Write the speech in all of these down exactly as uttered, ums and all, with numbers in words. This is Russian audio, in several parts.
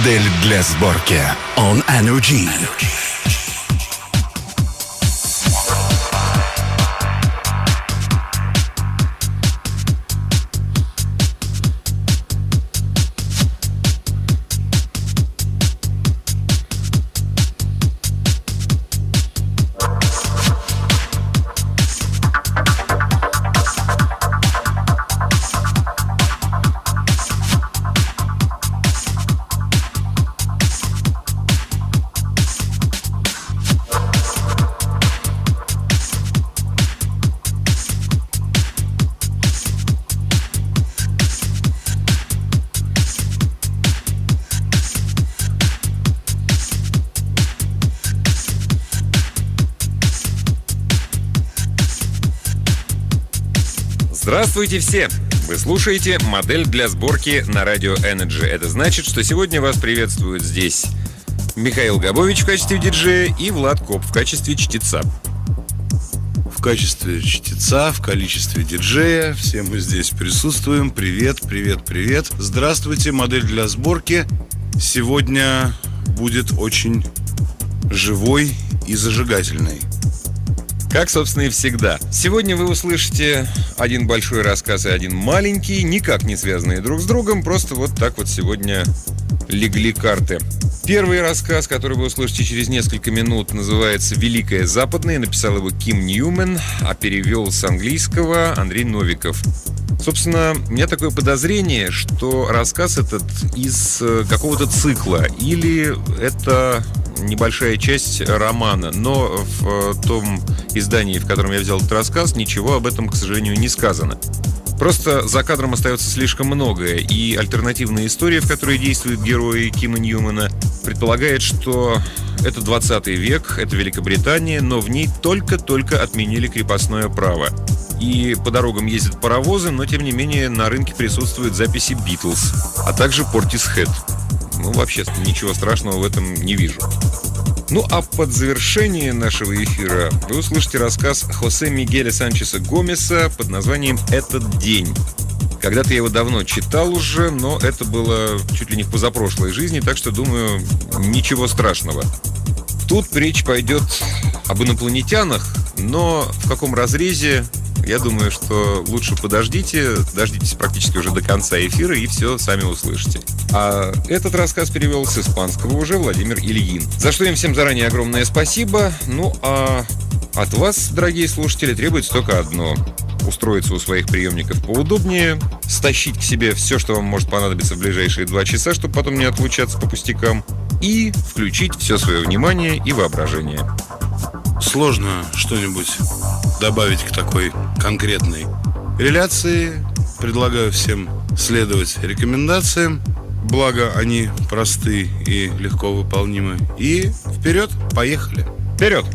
Модель для сборки. On Energy. Здравствуйте все! Вы слушаете «Модель для сборки» на радио Energy. Это значит, что сегодня вас приветствуют здесь Михаил Габович в качестве диджея и Влад Коп в качестве чтеца. В качестве чтеца, в количестве диджея. Все мы здесь присутствуем. Привет, привет, привет. Здравствуйте, «Модель для сборки». Сегодня будет очень живой и зажигательный. Как, собственно, и всегда. Сегодня вы услышите один большой рассказ и один маленький, никак не связанные друг с другом, просто вот так вот сегодня легли карты. Первый рассказ, который вы услышите через несколько минут, называется «Великое Западное». Написал его Ким Ньюмен, а перевел с английского Андрей Новиков. Собственно, у меня такое подозрение, что рассказ этот из какого-то цикла, или это небольшая часть романа, но в том издании, в котором я взял этот рассказ, ничего об этом, к сожалению, не сказано. Просто за кадром остается слишком многое, и альтернативная история, в которой действуют герои Кима Ньюмена, предполагает, что это двадцатый век, это Великобритания, но в ней только-только отменили крепостное право. И по дорогам ездят паровозы, но тем не менее на рынке присутствуют записи Битлз, а также Portishead. Ну, вообще, ничего страшного в этом не вижу. Ну, а под завершение нашего эфира вы услышите рассказ Хосе Мигеля Санчеса Гомеса под названием «Этот день». Когда-то я его давно читал уже, но это было чуть ли не в позапрошлой жизни, так что, думаю, ничего страшного. Тут речь пойдет об инопланетянах, но в каком разрезе, я думаю, что лучше подождите, дождитесь практически уже до конца эфира и все сами услышите. А этот рассказ перевел с испанского уже Владимир Ильин. За что им всем заранее огромное спасибо. Ну а от вас, дорогие слушатели, требуется только одно: устроиться у своих приемников поудобнее, стащить к себе все, что вам может понадобиться в ближайшие два часа, чтобы потом не отлучаться по пустякам, и включить все свое внимание и воображение. Сложно что-нибудь добавить к такой конкретной реляции. Предлагаю всем следовать рекомендациям, благо они просты и легко выполнимы. И вперед, поехали! Вперед!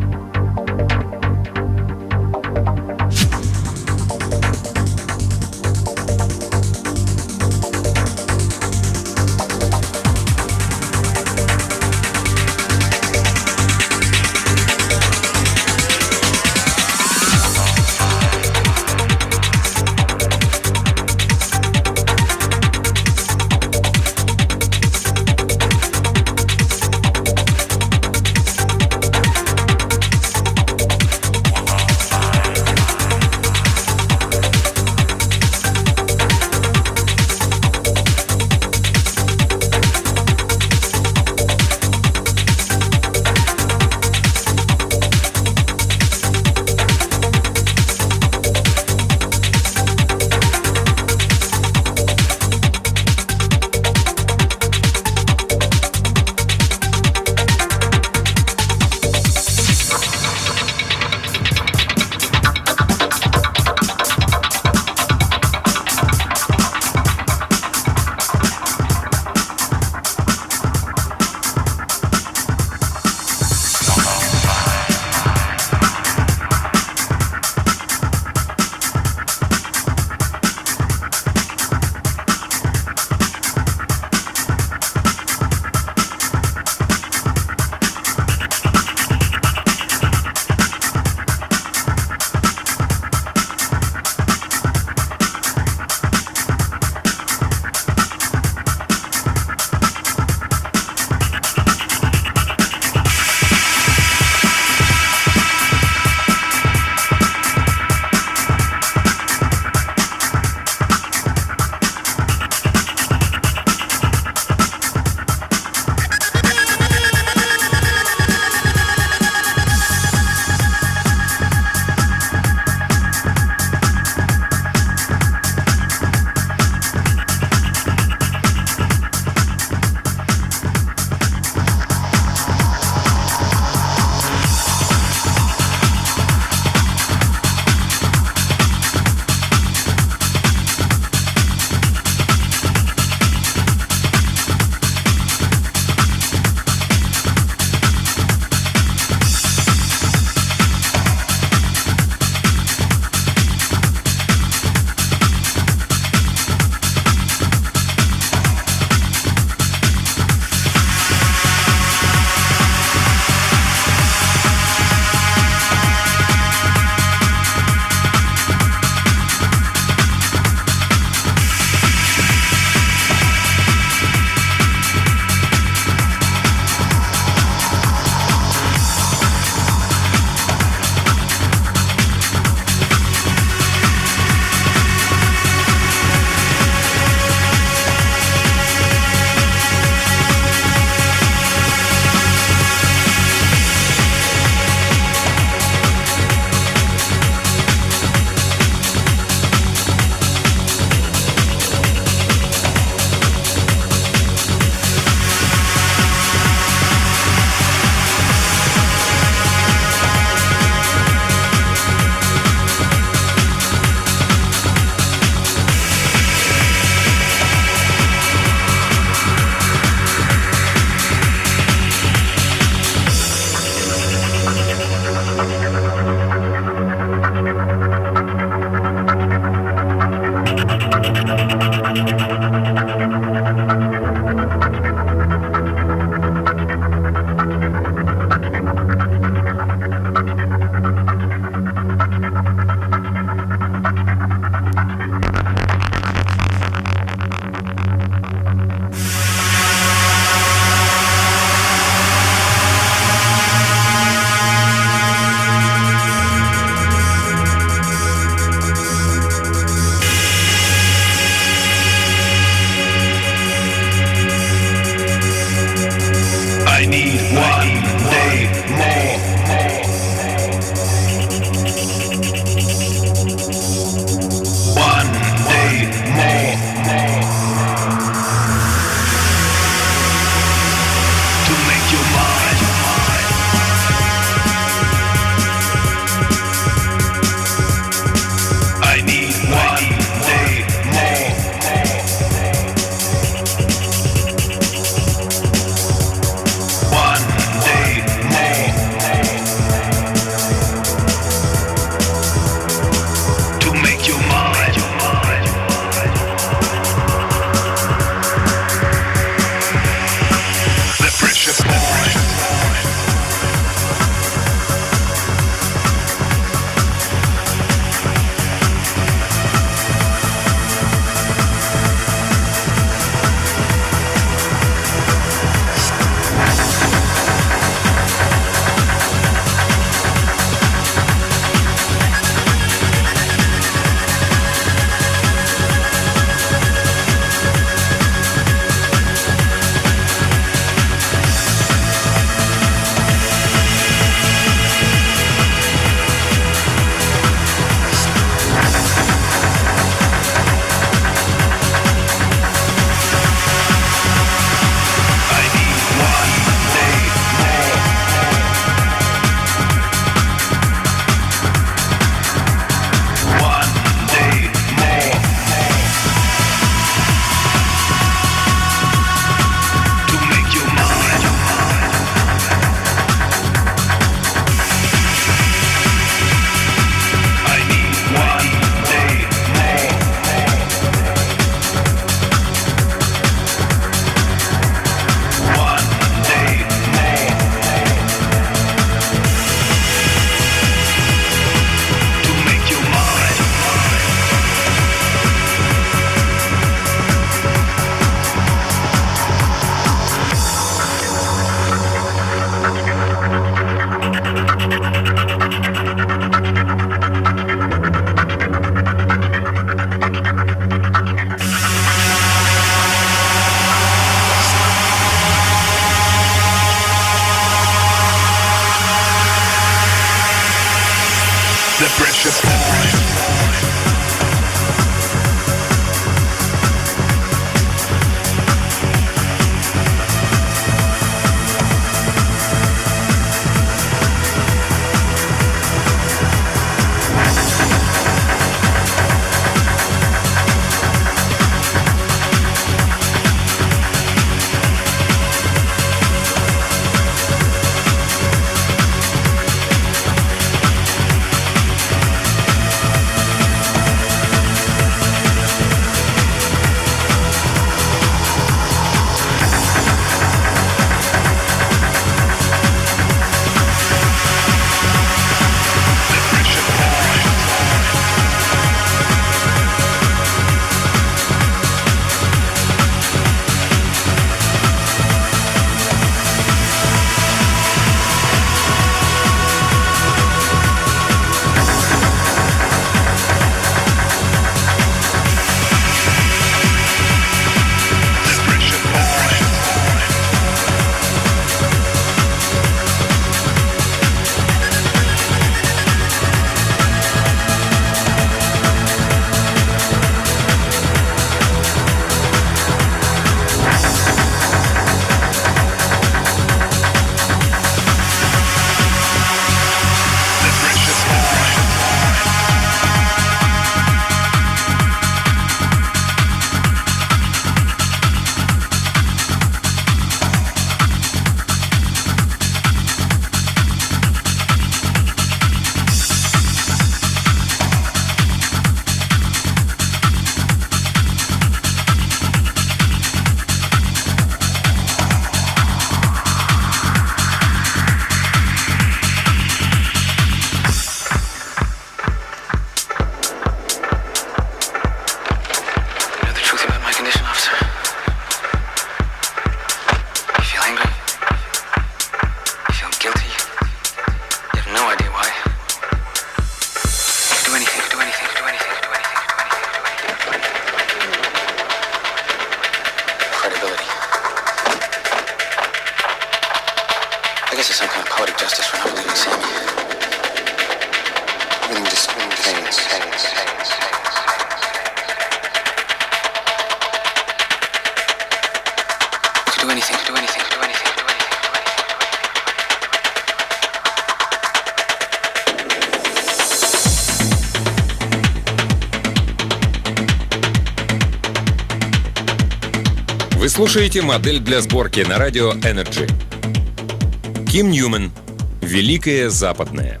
Вы слушаете «Модель для сборки» на радио Energy. Ким Ньюман. «Великое западное».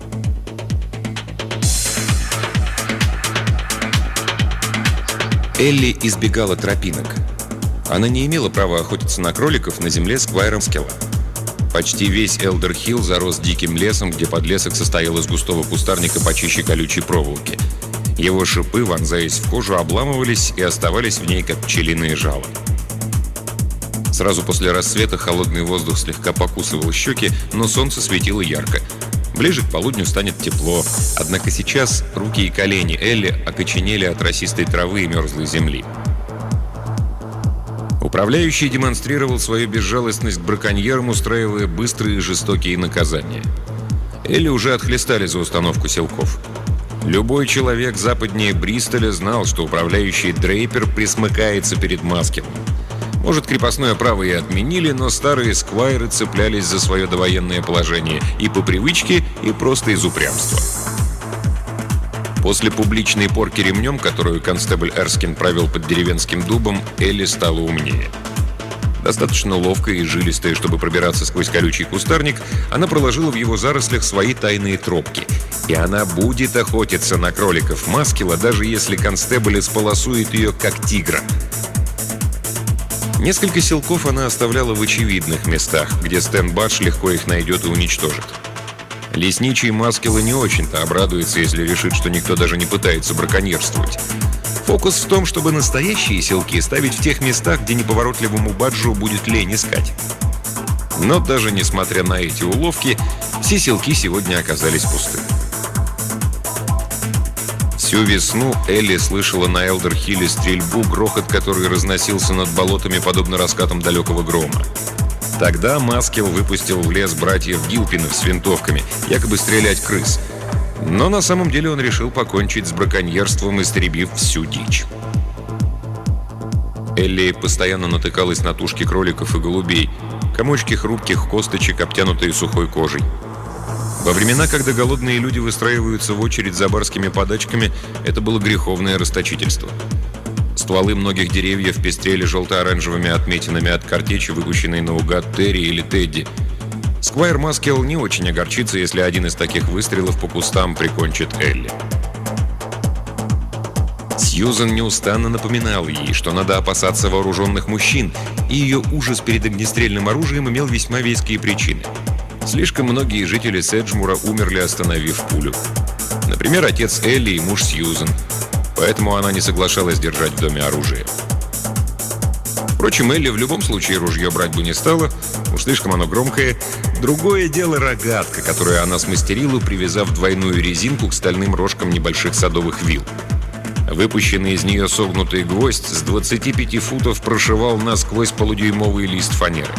Элли избегала тропинок. Она не имела права охотиться на кроликов на земле Сквайра Маскелла. Почти весь Элдер-Хилл зарос диким лесом, где подлесок состоял из густого кустарника почище колючей проволоки. Его шипы, вонзаясь в кожу, обламывались и оставались в ней, как пчелиные жало. Сразу после рассвета холодный воздух слегка покусывал щеки, но солнце светило ярко. Ближе к полудню станет тепло, однако сейчас руки и колени Элли окоченели от росистой травы и мерзлой земли. Управляющий демонстрировал свою безжалостность к браконьерам, устраивая быстрые и жестокие наказания. Элли уже отхлестали за установку селков. Любой человек западнее Бристоля знал, что управляющий Дрейпер присмыкается перед Маскеллом. Может, крепостное право и отменили, но старые сквайры цеплялись за свое довоенное положение и по привычке, и просто из упрямства. После публичной порки ремнем, которую констебль Эрскин провел под деревенским дубом, Элли стала умнее. Достаточно ловкая и жилистая, чтобы пробираться сквозь колючий кустарник, она проложила в его зарослях свои тайные тропки. И она будет охотиться на кроликов Маскелла, даже если констебль исполосует ее, как тигра. Несколько селков она оставляла в очевидных местах, где Стэн Бадж легко их найдет и уничтожит. Лесничий Маскелла не очень-то обрадуется, если решит, что никто даже не пытается браконьерствовать. Фокус в том, чтобы настоящие селки ставить в тех местах, где неповоротливому Баджу будет лень искать. Но даже несмотря на эти уловки, все селки сегодня оказались пусты. Всю весну Элли слышала на Элдер-Хилле стрельбу, грохот который разносился над болотами, подобно раскатам далекого грома. Тогда Маскелл выпустил в лес братьев Гилпинов с винтовками, якобы стрелять крыс. Но на самом деле он решил покончить с браконьерством, истребив всю дичь. Элли постоянно натыкалась на тушки кроликов и голубей, комочки хрупких косточек, обтянутые сухой кожей. Во времена, когда голодные люди выстраиваются в очередь за барскими подачками, это было греховное расточительство. Стволы многих деревьев пестрели желто-оранжевыми отметинами от картечи, выпущенной наугад Терри или Тедди. Сквайр Маскелл не очень огорчится, если один из таких выстрелов по кустам прикончит Элли. Сьюзан неустанно напоминала ей, что надо опасаться вооруженных мужчин, и ее ужас перед огнестрельным оружием имел весьма веские причины. Слишком многие жители Седжмура умерли, остановив пулю. Например, отец Элли и муж Сьюзан. Поэтому она не соглашалась держать в доме оружие. Впрочем, Элли в любом случае ружье брать бы не стала, уж слишком оно громкое. Другое дело рогатка, которую она смастерила, привязав двойную резинку к стальным рожкам небольших садовых вил. Выпущенный из нее согнутый гвоздь с двадцати пяти футов прошивал насквозь полудюймовый лист фанеры.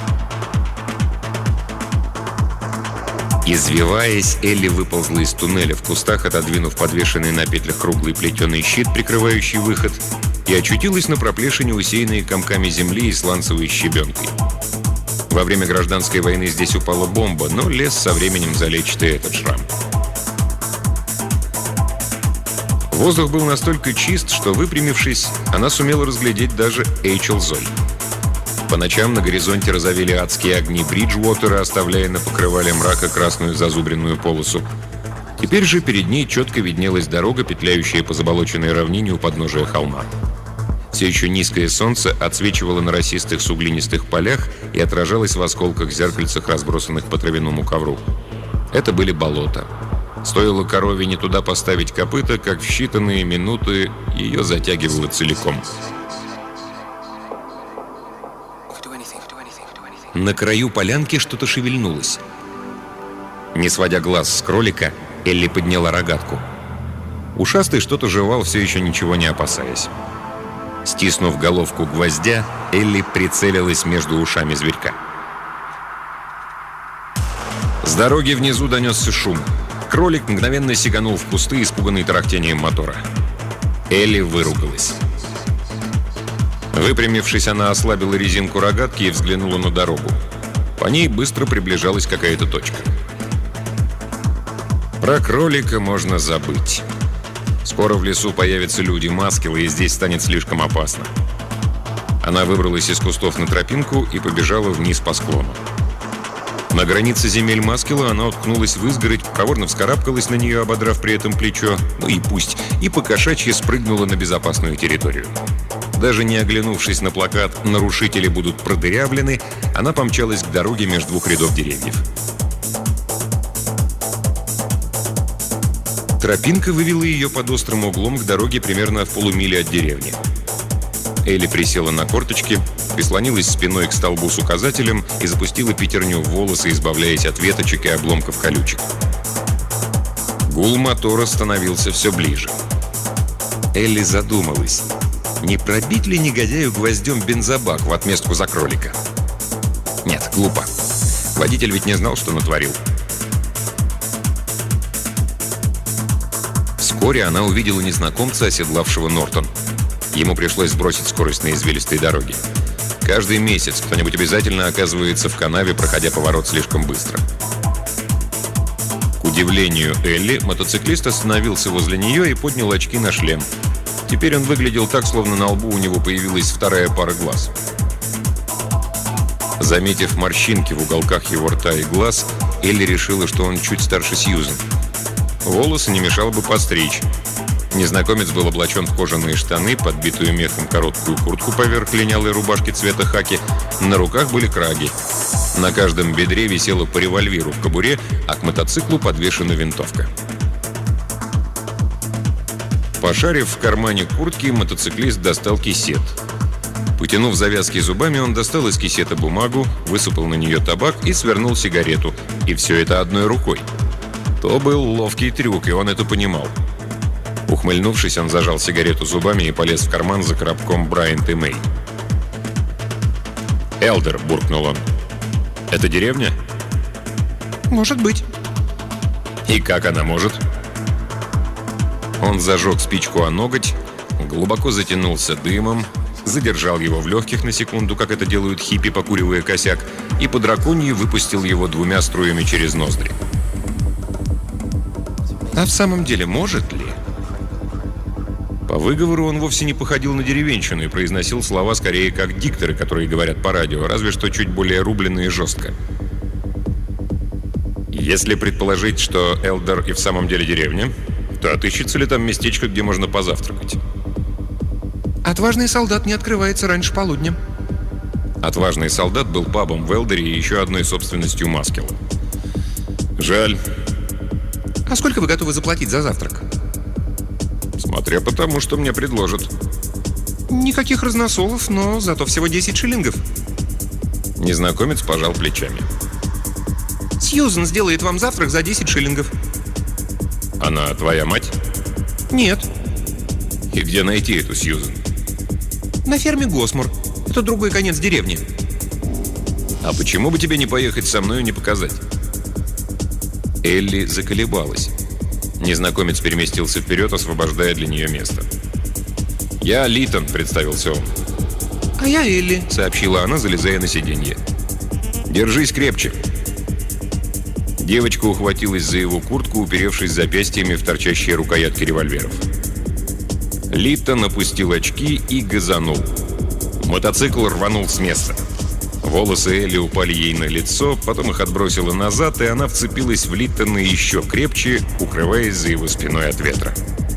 Извиваясь, Элли выползла из туннеля в кустах, отодвинув подвешенный на петлях круглый плетеный щит, прикрывающий выход, и очутилась на проплешине, усеянной комками земли и сланцевой щебенкой. Во время гражданской войны здесь упала бомба, но лес со временем залечит и этот шрам. Воздух был настолько чист, что, выпрямившись, она сумела разглядеть даже Эйчел Золь. По ночам на горизонте разовели адские огни Бриджуотера, оставляя на покрывале мрака красную зазубренную полосу. Теперь же перед ней четко виднелась дорога, петляющая по заболоченной равнине у подножия холма. Все еще низкое солнце отсвечивало на росистых суглинистых полях и отражалось в осколках-зеркальцах, разбросанных по травяному ковру. Это были болота. Стоило корове не туда поставить копыта, как в считанные минуты ее затягивало целиком. На краю полянки что-то шевельнулось. Не сводя глаз с кролика, Элли подняла рогатку. Ушастый что-то жевал, все еще ничего не опасаясь. Стиснув головку гвоздя, Элли прицелилась между ушами зверька. С дороги внизу донесся шум. Кролик мгновенно сиганул в кусты, испуганный тарахтением мотора. Элли выругалась. Выпрямившись, она ослабила резинку рогатки и взглянула на дорогу. По ней быстро приближалась какая-то точка. Про кролика можно забыть. Скоро в лесу появятся люди Маскелла, и здесь станет слишком опасно. Она выбралась из кустов на тропинку и побежала вниз по склону. На границе земель Маскила она уткнулась в изгородь, проворно вскарабкалась на нее, ободрав при этом плечо, ну и пусть, и покошачьи спрыгнула на безопасную территорию. Даже не оглянувшись на плакат «Нарушители будут продырявлены», она помчалась к дороге между двух рядов деревьев. Тропинка вывела ее под острым углом к дороге примерно в полумиле от деревни. Элли присела на корточки, прислонилась спиной к столбу с указателем и запустила пятерню в волосы, избавляясь от веточек и обломков колючек. Гул мотора становился все ближе. Элли задумалась, не пробить ли негодяю гвоздем бензобак в отместку за кролика? Нет, глупо. Водитель ведь не знал, что натворил. Вскоре она увидела незнакомца, оседлавшего Нортон. Ему пришлось сбросить скорость на извилистой дороге. Каждый месяц кто-нибудь обязательно оказывается в канаве, проходя поворот слишком быстро. К удивлению Элли, мотоциклист остановился возле нее и поднял очки на шлем. Теперь он выглядел так, словно на лбу у него появилась вторая пара глаз. Заметив морщинки в уголках его рта и глаз, Элли решила, что он чуть старше Сьюзен. Волосы не мешало бы подстричь. Незнакомец был облачен в кожаные штаны, подбитую мехом короткую куртку поверх линялой рубашки цвета хаки. На руках были краги. На каждом бедре висело по револьверу в кобуре, а к мотоциклу подвешена винтовка. Пошарив в кармане куртки, мотоциклист достал кисет. Потянув завязки зубами, он достал из кисета бумагу, высыпал на нее табак и свернул сигарету. И все это одной рукой. То был ловкий трюк, и он это понимал. Ухмыльнувшись, он зажал сигарету зубами и полез в карман за коробком Брайант и Мэй. «Элдер», — буркнул он. «Это деревня?» «Может быть». «И как она может?» Он зажег спичку о ноготь, глубоко затянулся дымом, задержал его в легких на секунду, как это делают хиппи, покуривая косяк, и по драконьи выпустил его двумя струями через ноздри. А в самом деле может ли? По выговору он вовсе не походил на деревенщину и произносил слова скорее как дикторы, которые говорят по радио, разве что чуть более рублено и жестко. Если предположить, что Элдер и в самом деле деревня, то отыщется ли там местечко, где можно позавтракать? Отважный солдат не открывается раньше полудня. Отважный солдат был пабом в Элдере и еще одной собственностью Маскила. Жаль. А сколько вы готовы заплатить за завтрак? Смотря по тому, что мне предложат. Никаких разносолов, но зато всего десять шиллингов. Незнакомец пожал плечами. Сьюзен сделает вам завтрак за десять шиллингов. Она твоя мать? Нет. И где найти эту Сьюзен? На ферме Госмор. Это другой конец деревни. А почему бы тебе не поехать со мной и не показать? Элли заколебалась. Незнакомец переместился вперед, освобождая для нее место. «Я Литон», — представился он. «А я Элли», — сообщила она, залезая на сиденье. «Держись крепче». Девочка ухватилась за его куртку, уперевшись запястьями в торчащие рукоятки револьверов. Литон опустил очки и газанул. Мотоцикл рванул с места. Волосы Элли упали ей на лицо, потом их отбросило назад, и она вцепилась в Литтона еще крепче, укрываясь за его спиной от ветра.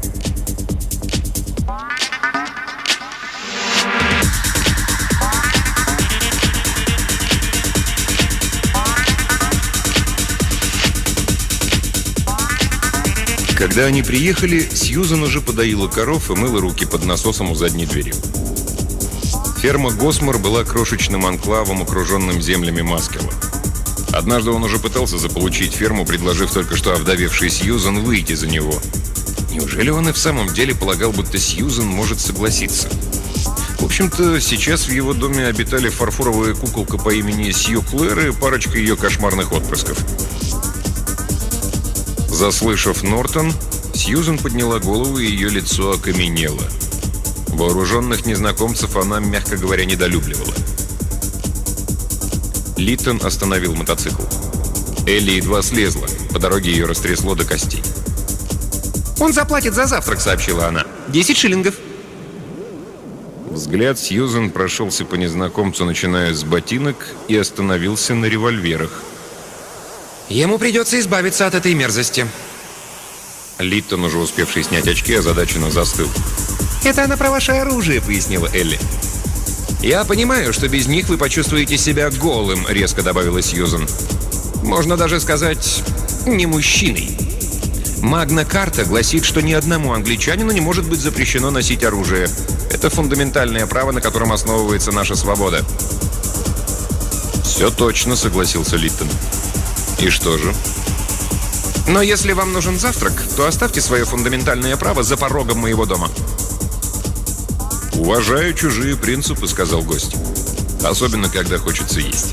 Когда они приехали, Сьюзен уже подоила коров и мыла руки под насосом у задней двери. Ферма Госмор была крошечным анклавом, окруженным землями Маскила. Однажды он уже пытался заполучить ферму, предложив только что овдовевшей Сьюзен выйти за него. Неужели он и в самом деле полагал, будто Сьюзен может согласиться? В общем-то, сейчас в его доме обитали фарфоровая куколка по имени Сью Клэр и парочка ее кошмарных отпрысков. Заслышав Нортон, Сьюзен подняла голову, и ее лицо окаменело. Вооруженных незнакомцев она, мягко говоря, недолюбливала. Литтон остановил мотоцикл. Элли едва слезла. По дороге ее растрясло до костей. «Он заплатит за завтрак», — сообщила она. «Десять шиллингов». Взгляд Сьюзен прошелся по незнакомцу, начиная с ботинок, и остановился на револьверах. Ему придется избавиться от этой мерзости. Литтон, уже успевший снять очки, озадаченно застыл. «Это она про ваше оружие», — пояснила Элли. «Я понимаю, что без них вы почувствуете себя голым», — резко добавила Сьюзен. «Можно даже сказать, не мужчиной. Магна-карта гласит, что ни одному англичанину не может быть запрещено носить оружие. Это фундаментальное право, на котором основывается наша свобода». «Все точно», — согласился Литтон. «И что же?» «Но если вам нужен завтрак, то оставьте свое фундаментальное право за порогом моего дома». «Уважаю чужие принципы», — сказал гость. «Особенно, когда хочется есть».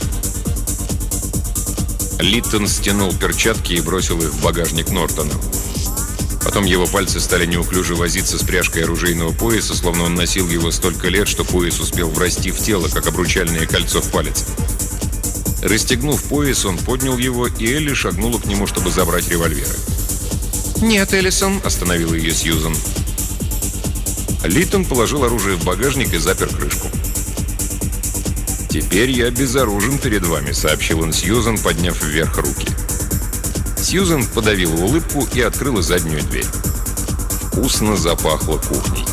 Литтон стянул перчатки и бросил их в багажник Нортона. Потом его пальцы стали неуклюже возиться с пряжкой оружейного пояса, словно он носил его столько лет, что пояс успел врасти в тело, как обручальное кольцо в палец. Расстегнув пояс, он поднял его, и Элли шагнула к нему, чтобы забрать револьверы. «Нет, Эллисон», — остановила ее Сьюзен. Литтон положил оружие в багажник и запер крышку. «Теперь я безоружен перед вами», — сообщил он Сьюзен, подняв вверх руки. Сьюзен подавила улыбку и открыла заднюю дверь. Вкусно запахло кухней.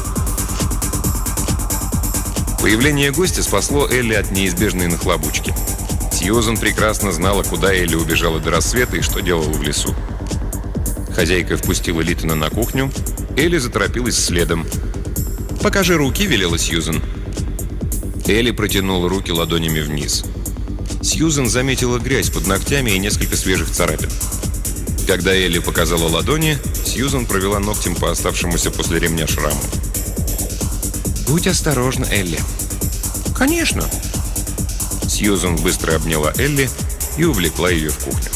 Появление гостя спасло Элли от неизбежной нахлобучки. Сьюзен прекрасно знала, куда Элли убежала до рассвета и что делала в лесу. Хозяйка впустила Литтона на кухню. Элли заторопилась следом. «Покажи руки», — велела Сьюзен. Элли протянула руки ладонями вниз. Сьюзен заметила грязь под ногтями и несколько свежих царапин. Когда Элли показала ладони, Сьюзен провела ногтем по оставшемуся после ремня шраму. «Будь осторожна, Элли». «Конечно». Сьюзен быстро обняла Элли и увлекла ее в кухню.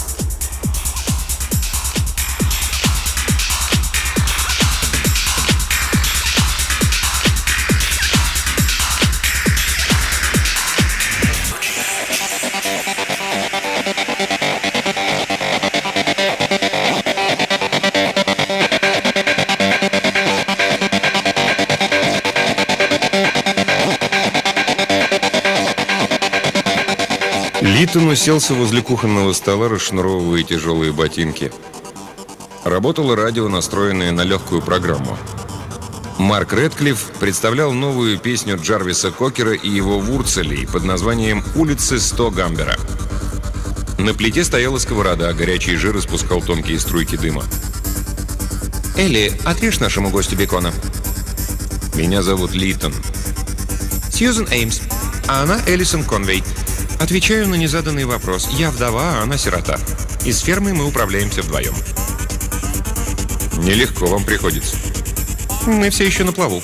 Литтон уселся возле кухонного стола, расшнуровывая тяжелые ботинки. Работало радио, настроенное на легкую программу. Марк Рэдклифф представлял новую песню Джарвиса Кокера и его Вурцелей под названием «Улицы сто Гамбера». На плите стояла сковорода, а горячий жир испускал тонкие струйки дыма. «Элли, отрежь нашему гостю бекона». «Меня зовут Литтон». «Сьюзен Эймс, а она Эллисон Конвей. Отвечаю на незаданный вопрос. Я вдова, а она сирота. Из фермы мы управляемся вдвоем». «Нелегко вам приходится». «Мы все еще на плаву».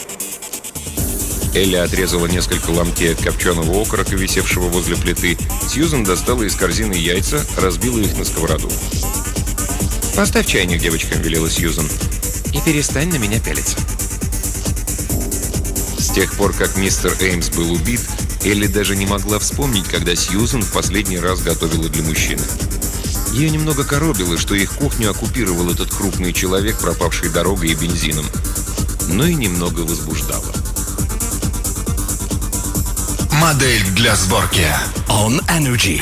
Элли отрезала несколько ломтей от копченого окорока, висевшего возле плиты. Сьюзен достала из корзины яйца, разбила их на сковороду. «Поставь чайник девочкам», — велела Сьюзен. «И перестань на меня пялиться». С тех пор, как мистер Эймс был убит, Элли даже не могла вспомнить, когда Сьюзен в последний раз готовила для мужчины. Ее немного коробило, что их кухню оккупировал этот крупный человек, пропавший дорогой и бензином. Но и немного возбуждало. Модель для сборки On Energy.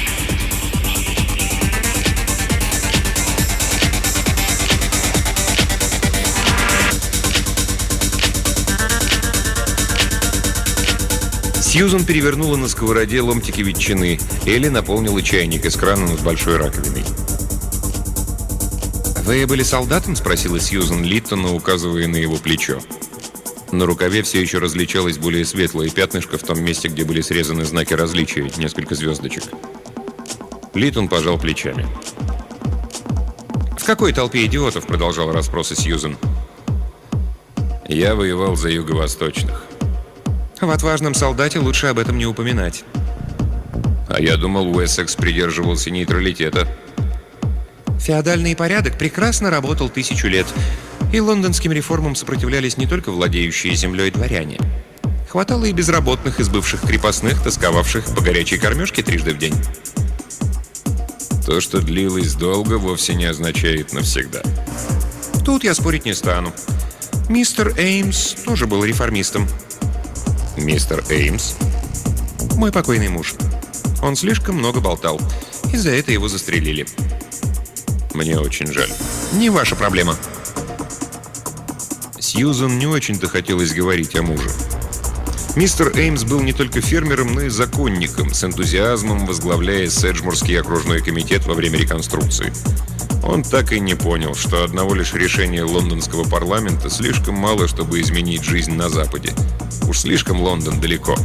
Сьюзен перевернула на сковороде ломтики ветчины. Элли наполнила чайник из крана над большой раковиной. «Вы были солдатом?» — спросила Сьюзен Литтона, указывая на его плечо. На рукаве все еще различалось более светлое пятнышко в том месте, где были срезаны знаки различия, несколько звездочек. Литтон пожал плечами. «В какой толпе идиотов?» — продолжала расспросы Сьюзен. «Я воевал за юго-восточных». «В отважном солдате лучше об этом не упоминать». «А я думал, Уэссекс придерживался нейтралитета». «Феодальный порядок прекрасно работал тысячу лет, и лондонским реформам сопротивлялись не только владеющие землей дворяне. Хватало и безработных из бывших крепостных, тосковавших по горячей кормежке трижды в день». «То, что длилось долго, вовсе не означает навсегда». «Тут я спорить не стану. Мистер Эймс тоже был реформистом». Мистер Эймс? Мой покойный муж. Он слишком много болтал. Из-за этого его застрелили. Мне очень жаль. Не ваша проблема. Сьюзан не очень-то хотелось говорить о муже. Мистер Эймс был не только фермером, но и законником, с энтузиазмом возглавляя Седжмурский окружной комитет во время реконструкции. Он так и не понял, что одного лишь решения лондонского парламента слишком мало, чтобы изменить жизнь на Западе. Уж слишком Лондон далеко.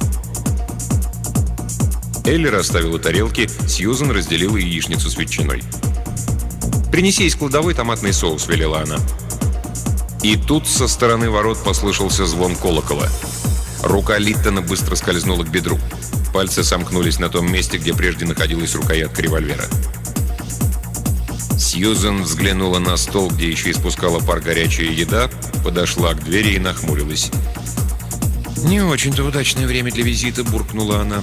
Элли расставила тарелки, Сьюзан разделила яичницу с ветчиной. «Принеси из кладовой томатный соус», — велела она. И тут со стороны ворот послышался звон колокола. Рука Литтона быстро скользнула к бедру. Пальцы сомкнулись на том месте, где прежде находилась рукоятка револьвера. Сьюзан взглянула на стол, где еще испускала пар горячая еда, подошла к двери и нахмурилась. «Не очень-то удачное время для визита», — буркнула она.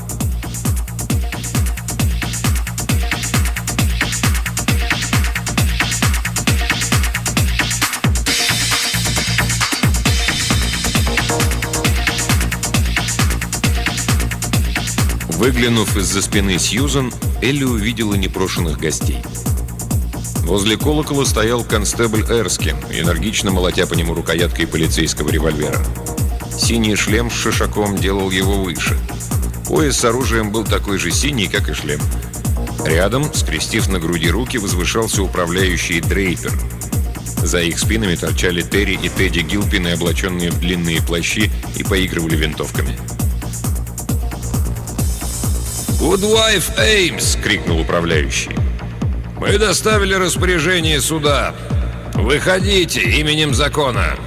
Выглянув из-за спины Сьюзан, Элли увидела непрошенных гостей. Возле колокола стоял констебль Эрскин, энергично молотя по нему рукояткой полицейского револьвера. Синий шлем с шишаком делал его выше. Пояс с оружием был такой же синий, как и шлем. Рядом, скрестив на груди руки, возвышался управляющий Дрейпер. За их спинами торчали Терри и Тедди Гилпины, облаченные в длинные плащи, и поигрывали винтовками. «Гудвайф Эймс!» — крикнул управляющий. «Мы доставили распоряжение суда. Выходите именем закона!»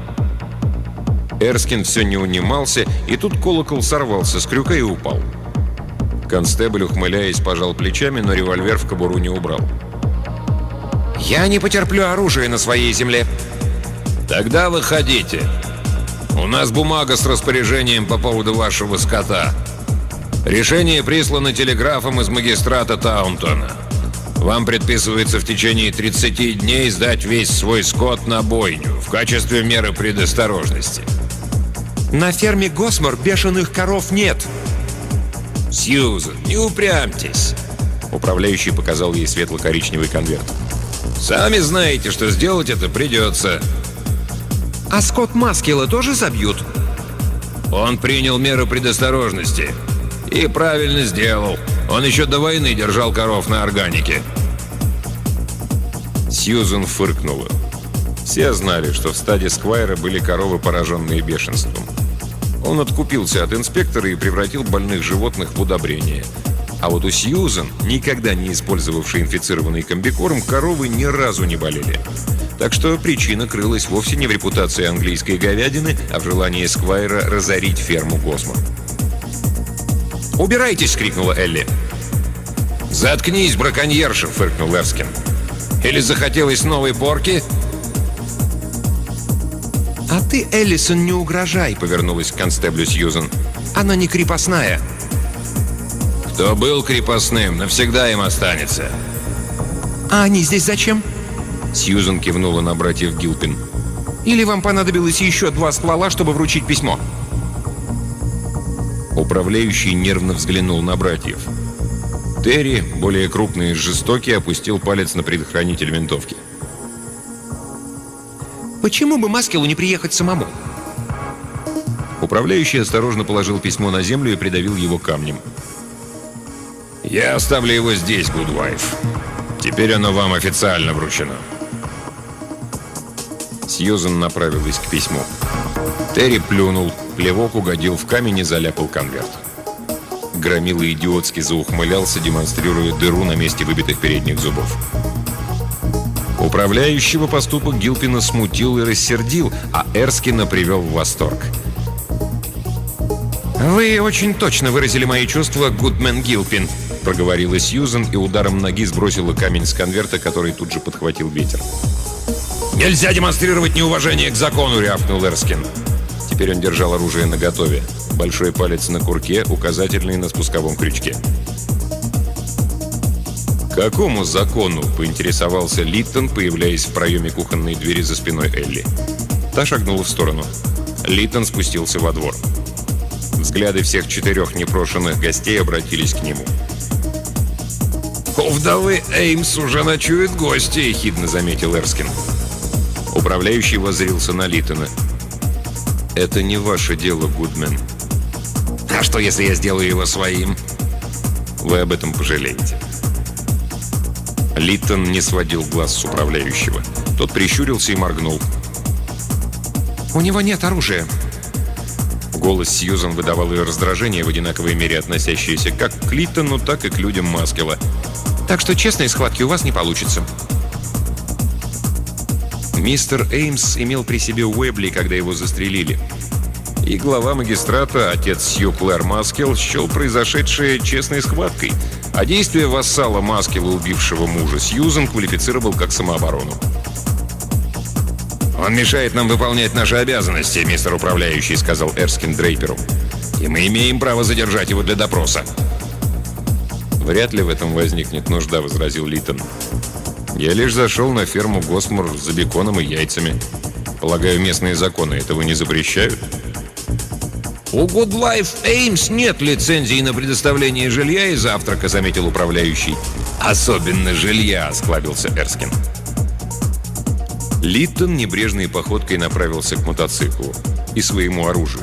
Эрскин все не унимался, и тут колокол сорвался с крюка и упал. Констебль, ухмыляясь, пожал плечами, но револьвер в кобуру не убрал. «Я не потерплю оружие на своей земле!» «Тогда выходите. У нас бумага с распоряжением по поводу вашего скота. Решение прислано телеграфом из магистрата Таунтона. Вам предписывается в течение тридцати дней сдать весь свой скот на бойню в качестве меры предосторожности». «На ферме Госмор бешеных коров нет!» «Сьюзан, не упрямьтесь!» Управляющий показал ей светло-коричневый конверт. «Сами знаете, что сделать это придется». «А скот Маскила тоже забьют?» «Он принял меры предосторожности. И правильно сделал. Он еще до войны держал коров на органике». Сьюзан фыркнула. Все знали, что в стаде Сквайра были коровы, пораженные бешенством. Он откупился от инспектора и превратил больных животных в удобрение. А вот у Сьюзан, никогда не использовавшей инфицированный комбикорм, коровы ни разу не болели. Так что причина крылась вовсе не в репутации английской говядины, а в желании Сквайра разорить ферму Госмор. «Убирайтесь!» — крикнула Элли. «Заткнись, браконьерша!» — фыркнул Эрскин. «Или захотелось новой порки?» «А ты, Эллисон, не угрожай!» — повернулась к констеблю Сьюзан. «Она не крепостная!» «Кто был крепостным, навсегда им останется!» «А они здесь зачем?» Сьюзан кивнула на братьев Гилпин. «Или вам понадобилось еще два ствола, чтобы вручить письмо?» Управляющий нервно взглянул на братьев. Терри, более крупный и жестокий, опустил палец на предохранитель винтовки. «Почему бы Маскилу не приехать самому?» Управляющий осторожно положил письмо на землю и придавил его камнем. «Я оставлю его здесь, Гудвайф. Теперь оно вам официально вручено». Сьюзан направилась к письму. Терри плюнул, плевок угодил в камень и заляпал конверт. Громила идиотски заухмылялся, демонстрируя дыру на месте выбитых передних зубов. Управляющего поступок Гилпина смутил и рассердил, а Эрскина привел в восторг. «Вы очень точно выразили мои чувства, Гудмен Гилпин», — проговорила Сьюзан и ударом ноги сбросила камень с конверта, который тут же подхватил ветер. «Нельзя демонстрировать неуважение к закону!» — рявкнул Эрскин. Теперь он держал оружие наготове. Большой палец на курке, указательный на спусковом крючке. «Какому закону?» — поинтересовался Литтон, появляясь в проеме кухонной двери за спиной Элли. Та шагнула в сторону. Литтон спустился во двор. Взгляды всех четырех непрошенных гостей обратились к нему. «У вдовы Эймс уже ночуют гости», — ехидно заметил Эрскин. Управляющий воззрился на Литтона. «Это не ваше дело, Гудмен». «А что, если я сделаю его своим?» «Вы об этом пожалеете». Литтон не сводил глаз с управляющего. Тот прищурился и моргнул. «У него нет оружия». Голос Сьюзан выдавал ее раздражение, в одинаковой мере относящееся как к Литтону, так и к людям Маскела. «Так что честной схватки у вас не получится». Мистер Эймс имел при себе Уэбли, когда его застрелили. И глава магистрата, отец Сью Клэр Маскел, счел произошедшее честной схваткой, а действие вассала Маскела, убившего мужа Сьюзан, квалифицировал как самооборону. «Он мешает нам выполнять наши обязанности, мистер управляющий», — сказал Эрскин Дрейперу. «И мы имеем право задержать его для допроса». «Вряд ли в этом возникнет нужда», — возразил Литтон. «Я лишь зашел на ферму Госмур за беконом и яйцами. Полагаю, местные законы этого не запрещают». «У Good Life Ames нет лицензии на предоставление жилья и завтрака», — заметил управляющий. «Особенно жилья», — осклабился Эрскин. Литтон небрежной походкой направился к мотоциклу и своему оружию.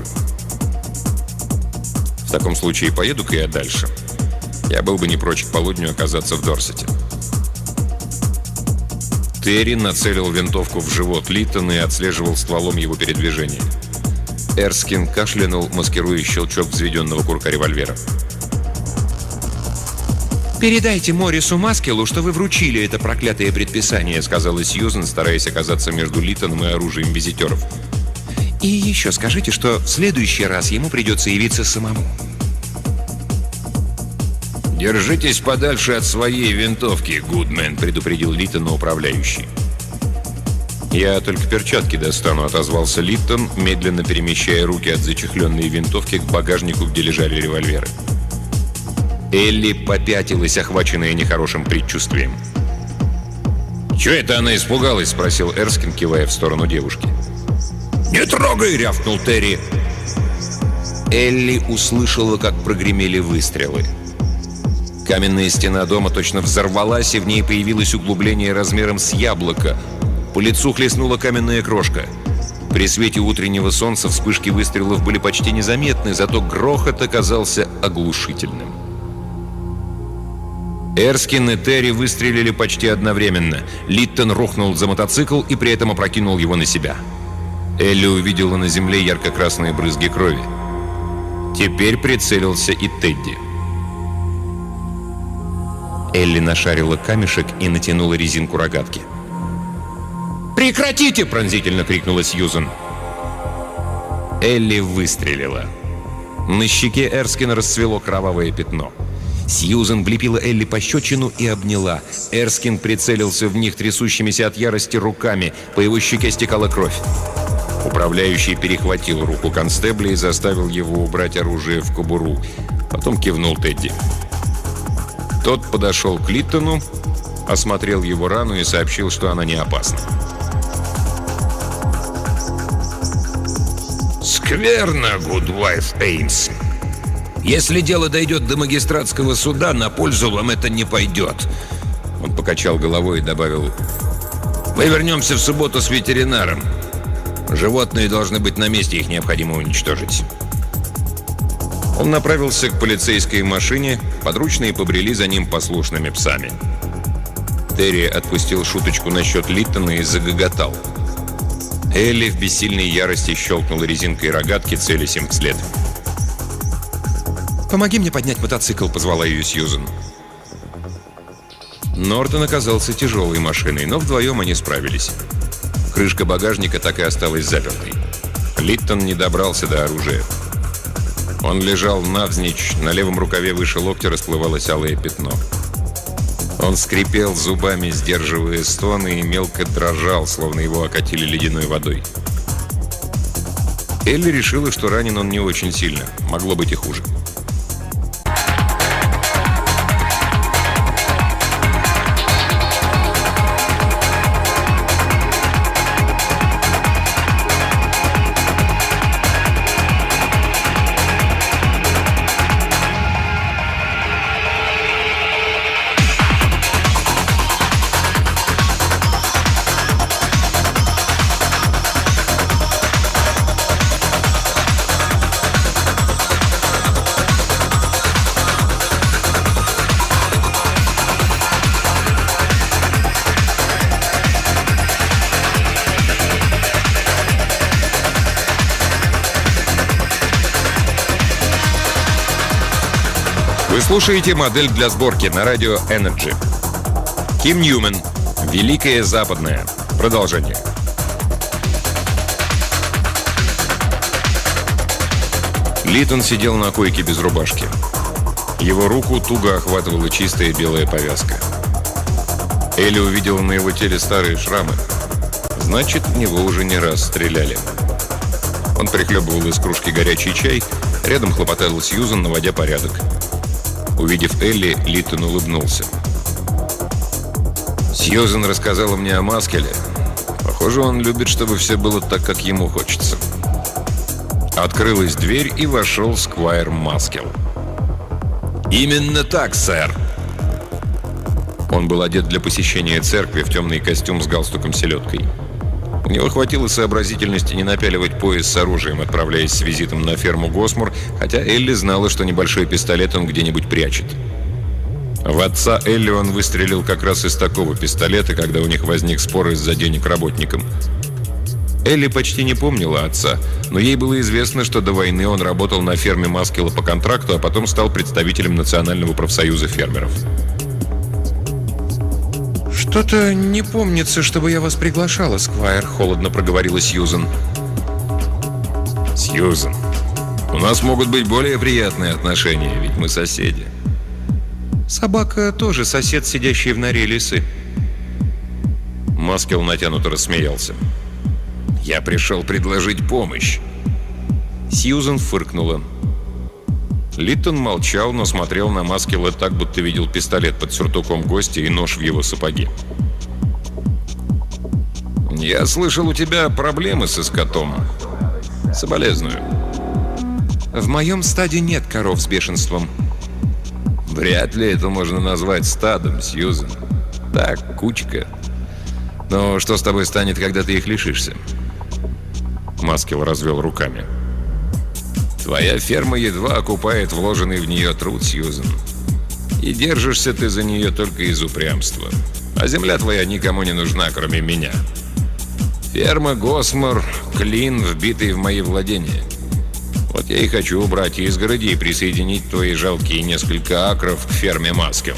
«В таком случае поеду-ка я дальше. Я был бы не прочь к полудню оказаться в Дорсете». Терри нацелил винтовку в живот Литтона и отслеживал стволом его передвижение. Эрскин кашлянул, маскируя щелчок взведенного курка револьвера. «Передайте Моррису Маскелу, что вы вручили это проклятое предписание», — сказала Сьюзан, стараясь оказаться между Литтоном и оружием визитеров. «И еще скажите, что в следующий раз ему придется явиться самому». «Держитесь подальше от своей винтовки, Гудмен», — предупредил Литтона управляющий. «Я только перчатки достану», — отозвался Литтон, медленно перемещая руки от зачехленной винтовки к багажнику, где лежали револьверы. Элли попятилась, охваченная нехорошим предчувствием. «Чего это она испугалась?» — спросил Эрскин, кивая в сторону девушки. «Не трогай!» — рявкнул Терри. Элли услышала, как прогремели выстрелы. Каменная стена дома точно взорвалась, и в ней появилось углубление размером с яблоко. По лицу хлестнула каменная крошка. При свете утреннего солнца вспышки выстрелов были почти незаметны, зато грохот оказался оглушительным. Эрскин и Терри выстрелили почти одновременно. Литтон рухнул за мотоцикл и при этом опрокинул его на себя. Элли увидела на земле ярко-красные брызги крови. Теперь прицелился и Тедди. Элли нашарила камешек и натянула резинку рогатки. «Прекратите!» — пронзительно крикнула Сьюзан. Элли выстрелила. На щеке Эрскина расцвело кровавое пятно. Сьюзан влепила Элли пощечину и обняла. Эрскин прицелился в них трясущимися от ярости руками. По его щеке стекала кровь. Управляющий перехватил руку констебля и заставил его убрать оружие в кобуру. Потом кивнул Тедди. Тот подошел к Литтону, осмотрел его рану и сообщил, что она не опасна. «Скверно, Гудвайф Эймс. Если дело дойдет до магистратского суда, на пользу вам это не пойдет». Он покачал головой и добавил: «Мы вернемся в субботу с ветеринаром. Животные должны быть на месте, их необходимо уничтожить». Он направился к полицейской машине, подручные побрели за ним послушными псами. Терри отпустил шуточку насчет Литтона и загоготал. Элли в бессильной ярости щелкнула резинкой рогатки, целясь им вслед. «Помоги мне поднять мотоцикл», — позвала ее Сьюзан. Нортон оказался тяжелой машиной, но вдвоем они справились. Крышка багажника так и осталась запертой. Литтон не добрался до оружия. Он лежал навзничь, на левом рукаве выше локтя расплывалось алое пятно. Он скрипел зубами, сдерживая стоны, и мелко дрожал, словно его окатили ледяной водой. Элли решила, что ранен он не очень сильно, могло быть и хуже. Вы слушаете «Модель для сборки» на радио Energy. Ким Ньюман. «Великое Западное». Продолжение. Литон сидел на койке без рубашки. Его руку туго охватывала чистая белая повязка. Элли увидела на его теле старые шрамы. Значит, в него уже не раз стреляли. Он прихлебывал из кружки горячий чай. Рядом хлопотала Сьюзан, наводя порядок. Увидев Элли, Литон улыбнулся. «Сьюзан рассказала мне о Маскеле. Похоже, он любит, чтобы все было так, как ему хочется». Открылась дверь, и вошел сквайр Маскел. «Именно так, сэр!» Он был одет для посещения церкви в темный костюм с галстуком-селедкой. У него хватило сообразительности не напяливать пояс с оружием, отправляясь с визитом на ферму Госмур, хотя Элли знала, что небольшой пистолет он где-нибудь прячет. В отца Элли он выстрелил как раз из такого пистолета, когда у них возник спор из-за денег работникам. Элли почти не помнила отца, но ей было известно, что до войны он работал на ферме Маскела по контракту, а потом стал представителем Национального профсоюза фермеров. «Что-то не помнится, чтобы я вас приглашала, сквайр», — холодно проговорила Сьюзан. «Сьюзан, у нас могут быть более приятные отношения, ведь мы соседи». «Собака тоже сосед, сидящий в норе лисы». Маскел натянуто рассмеялся. «Я пришел предложить помощь». Сьюзан фыркнула. Литон молчал, но смотрел на Маскела так, будто видел пистолет под сюртуком гостя и нож в его сапоге. «Я слышал, у тебя проблемы со скотом. Соболезную». «В моем стаде нет коров с бешенством». «Вряд ли это можно назвать стадом, Сьюзан. Так, кучка. Но что с тобой станет, когда ты их лишишься?» Маскел развел руками. «Твоя ферма едва окупает вложенный в нее труд, Сьюзан. И держишься ты за нее только из упрямства. А земля твоя никому не нужна, кроме меня. Ферма Госмур — клин, вбитый в мои владения. Вот я и хочу убрать изгороди и присоединить твои жалкие несколько акров к ферме Маскел».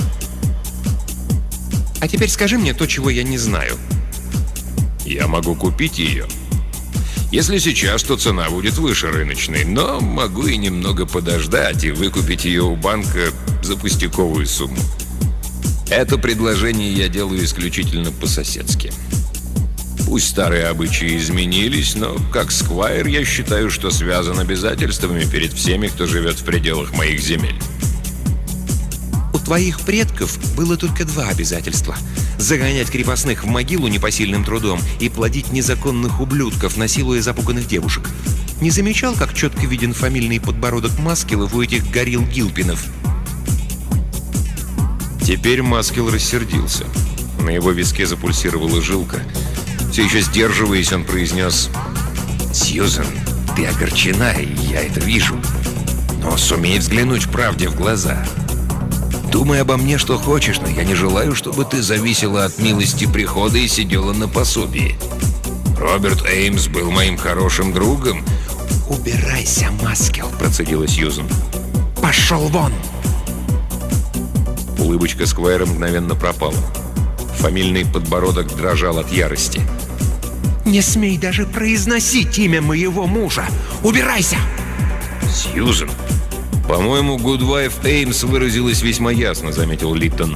«А теперь скажи мне то, чего я не знаю». «Я могу купить ее. Если сейчас, то цена будет выше рыночной, но могу и немного подождать и выкупить ее у банка за пустяковую сумму. Это предложение я делаю исключительно по-соседски. Пусть старые обычаи изменились, но как сквайр я считаю, что связан обязательствами перед всеми, кто живет в пределах моих земель». «У твоих предков было только два обязательства – загонять крепостных в могилу непосильным трудом и плодить незаконных ублюдков, насилуя запуганных девушек. Не замечал, как четко виден фамильный подбородок Маскелов у этих горилл Гилпинов?» Теперь Маскел рассердился. На его виске запульсировала жилка. Все еще сдерживаясь, он произнес: «Сьюзан, ты огорчена, и я это вижу. Но сумей взглянуть правде в глаза. Думай обо мне, что хочешь, но я не желаю, чтобы ты зависела от милости прихода и сидела на пособии. Роберт Эймс был моим хорошим другом». «Убирайся, Маскел», — процедила Сьюзан. «Пошел вон!» Улыбочка сквайра мгновенно пропала. Фамильный подбородок дрожал от ярости. «Не смей даже произносить имя моего мужа! Убирайся!» «Сьюзан, по-моему, Гудвайф Эймс выразилась весьма ясно», — заметил Литтон.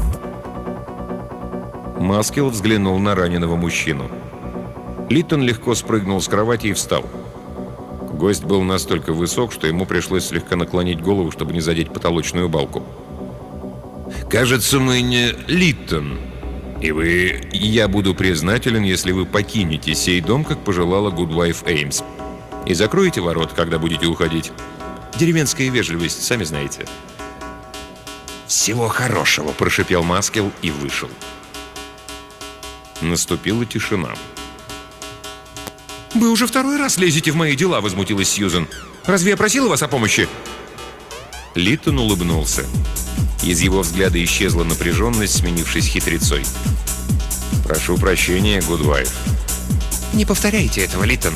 Маскел взглянул на раненого мужчину. Литтон легко спрыгнул с кровати и встал. Гость был настолько высок, что ему пришлось слегка наклонить голову, чтобы не задеть потолочную балку. «Кажется, мы не Литтон. И вы... Я буду признателен, если вы покинете сей дом, как пожелала Гудвайф Эймс. И закроете ворот, когда будете уходить. Деревенская вежливость, сами знаете». «Всего хорошего», — прошипел Маскел и вышел. Наступила тишина. «Вы уже второй раз лезете в мои дела», — возмутилась Сьюзан. «Разве я просила вас о помощи?» Литтон улыбнулся. Из его взгляда исчезла напряженность, сменившись хитрецой. «Прошу прощения, Гудвайф». «Не повторяйте этого, Литтон».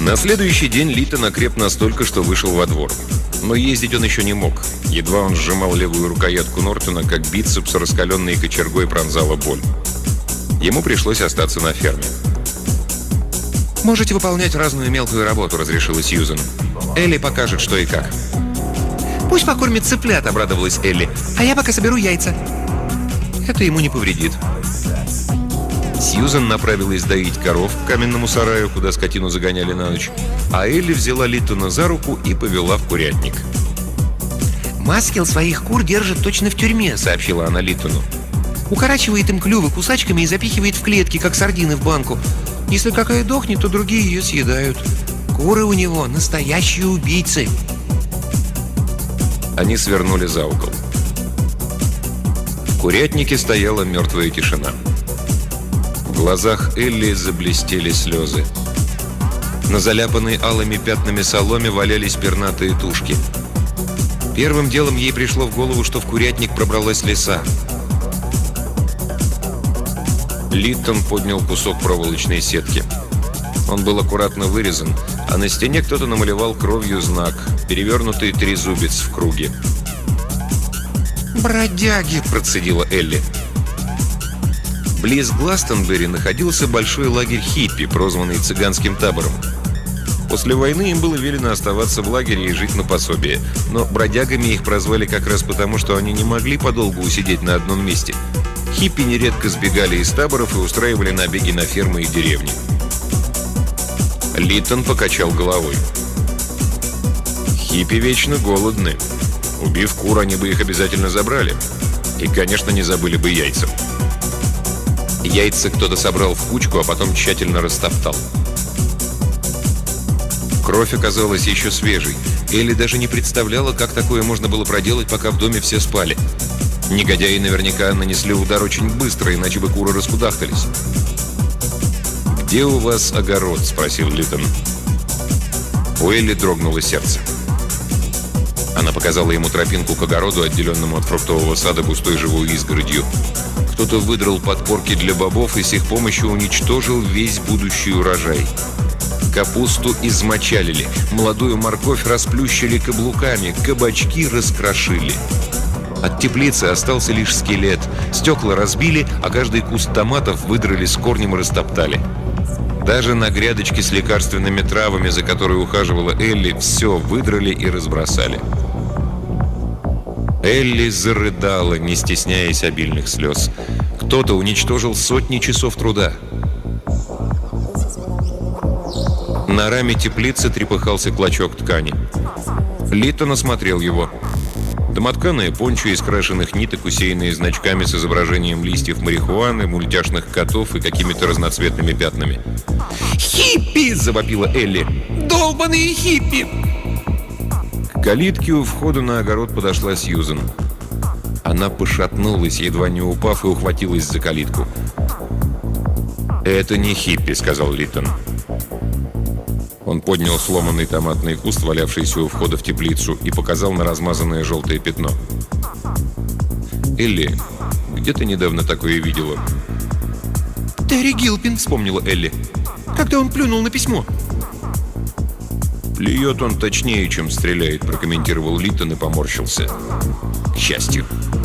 На следующий день Литтон окреп настолько, что вышел во двор. Но ездить он еще не мог. Едва он сжимал левую рукоятку Нортона, как бицепс, раскаленной кочергой, пронзала боль. Ему пришлось остаться на ферме. «Можете выполнять разную мелкую работу», — разрешила Сьюзен. «Элли покажет, что и как». «Пусть покормит цыплят», — обрадовалась Элли. «А я пока соберу яйца». «Это ему не повредит». Сьюзен направилась доить коров к каменному сараю, куда скотину загоняли на ночь, а Элли взяла Литтона за руку и повела в курятник. «Маскел своих кур держит точно в тюрьме», — сообщила она Литтону. «Укорачивает им клювы кусачками и запихивает в клетки, как сардины в банку. Если какая дохнет, то другие ее съедают. Куры у него настоящие убийцы». Они свернули за угол. В курятнике стояла мертвая тишина. В глазах Элли заблестели слезы. На заляпанной алыми пятнами соломе валялись пернатые тушки. Первым делом ей пришло в голову, что в курятник пробралась лиса. Литтон поднял кусок проволочной сетки. Он был аккуратно вырезан, а на стене кто-то намалевал кровью знак — перевернутый трезубец в круге. «Бродяги!» – процедила Элли. Близ Гластонбери находился большой лагерь хиппи, прозванный цыганским табором. После войны им было велено оставаться в лагере и жить на пособие, но бродягами их прозвали как раз потому, что они не могли подолгу усидеть на одном месте. Хиппи нередко сбегали из таборов и устраивали набеги на фермы и деревни. Литтон покачал головой. Хиппи вечно голодны. Убив кур, они бы их обязательно забрали. И, конечно, не забыли бы яйца. Яйца кто-то собрал в кучку, а потом тщательно растоптал. Кровь оказалась еще свежей. Элли даже не представляла, как такое можно было проделать, пока в доме все спали. Негодяи наверняка нанесли удар очень быстро, иначе бы куры раскудахтались. «Где у вас огород?» – спросил Литтон. У Элли дрогнуло сердце. Она показала ему тропинку к огороду, отделенному от фруктового сада густой живой изгородью. Кто-то выдрал подпорки для бобов и с их помощью уничтожил весь будущий урожай. Капусту измочалили, молодую морковь расплющили каблуками, кабачки раскрошили. От теплицы остался лишь скелет. Стекла разбили, а каждый куст томатов выдрали с корнем и растоптали. Даже на грядочке с лекарственными травами, за которой ухаживала Элли, все выдрали и разбросали. Элли зарыдала, не стесняясь обильных слез. Кто-то уничтожил сотни часов труда. На раме теплицы трепыхался клочок ткани. Литтон осмотрел его. Домотканое пончо из крашеных ниток, усеянные значками с изображением листьев марихуаны, мультяшных котов и какими-то разноцветными пятнами. «Хиппи!» – завопила Элли. «Долбаные хиппи!» К калитке у входа на огород подошла Сьюзен. Она пошатнулась, едва не упав, и ухватилась за калитку. «Это не хиппи», — сказал Литтон. Он поднял сломанный томатный куст, валявшийся у входа в теплицу, и показал на размазанное желтое пятно. «Элли, где ты недавно такое видела?» «Терри Гилпин», — вспомнила Элли. «Когда он плюнул на письмо». «Плюет он точнее, чем стреляет», — прокомментировал Литтон и поморщился. «К счастью».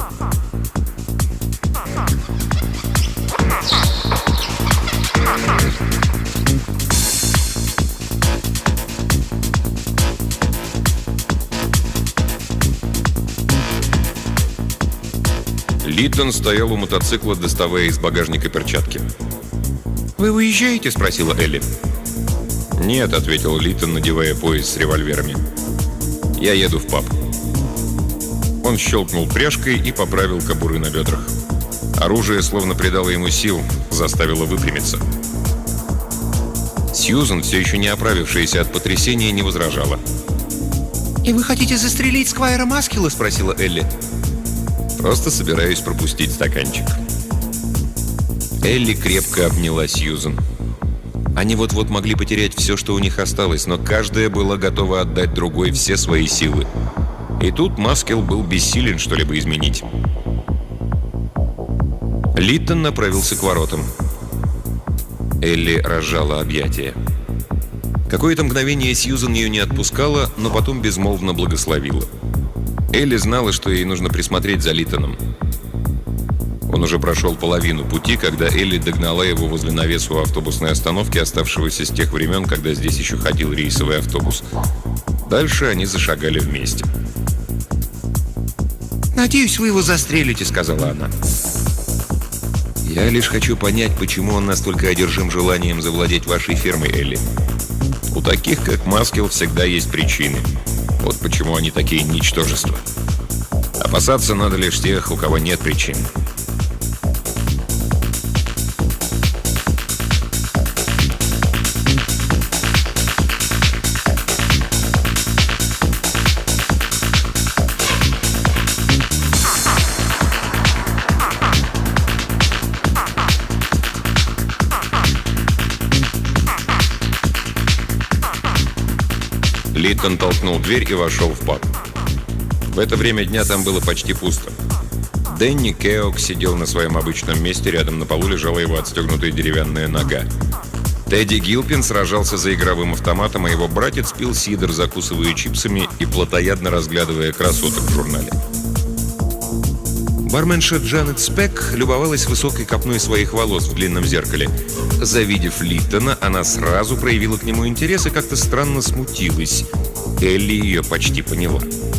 Литтон стоял у мотоцикла, доставая из багажника перчатки. «Вы уезжаете?» — спросила Элли. «Нет», — ответил Литтон, надевая пояс с револьверами. «Я еду в паб». Он щелкнул пряжкой и поправил кобуры на бедрах. Оружие словно придало ему сил, заставило выпрямиться. Сьюзен, все еще не оправившаяся от потрясения, не возражала. «И вы хотите застрелить Сквайра Маскела?» — спросила Элли. «Просто собираюсь пропустить стаканчик». Элли крепко обняла Сьюзен. Они вот-вот могли потерять все, что у них осталось, но каждая была готова отдать другой все свои силы. И тут Маскел был бессилен что-либо изменить. Литтон направился к воротам. Элли разжала объятия. Какое-то мгновение Сьюзан ее не отпускала, но потом безмолвно благословила. Элли знала, что ей нужно присмотреть за Литтоном. Он уже прошел половину пути, когда Элли догнала его возле навеса у автобусной остановки, оставшегося с тех времен, когда здесь еще ходил рейсовый автобус. Дальше они зашагали вместе. «Надеюсь, вы его застрелите», — сказала она. «Я лишь хочу понять, почему он настолько одержим желанием завладеть вашей фермой, Элли. У таких, как Маскел, всегда есть причины. Вот почему они такие ничтожества. Опасаться надо лишь тех, у кого нет причин». Литтон толкнул дверь и вошел в паб. В это время дня там было почти пусто. Дэнни Кеок сидел на своем обычном месте, рядом на полу лежала его отстегнутая деревянная нога. Тедди Гилпин сражался за игровым автоматом, а его братец пил сидр, закусывая чипсами и плотоядно разглядывая красоток в журнале. Барменша Джанет Спек любовалась высокой копной своих волос в длинном зеркале. Завидев Литтона, она сразу проявила к нему интерес и как-то странно смутилась. Элли ее почти поняла.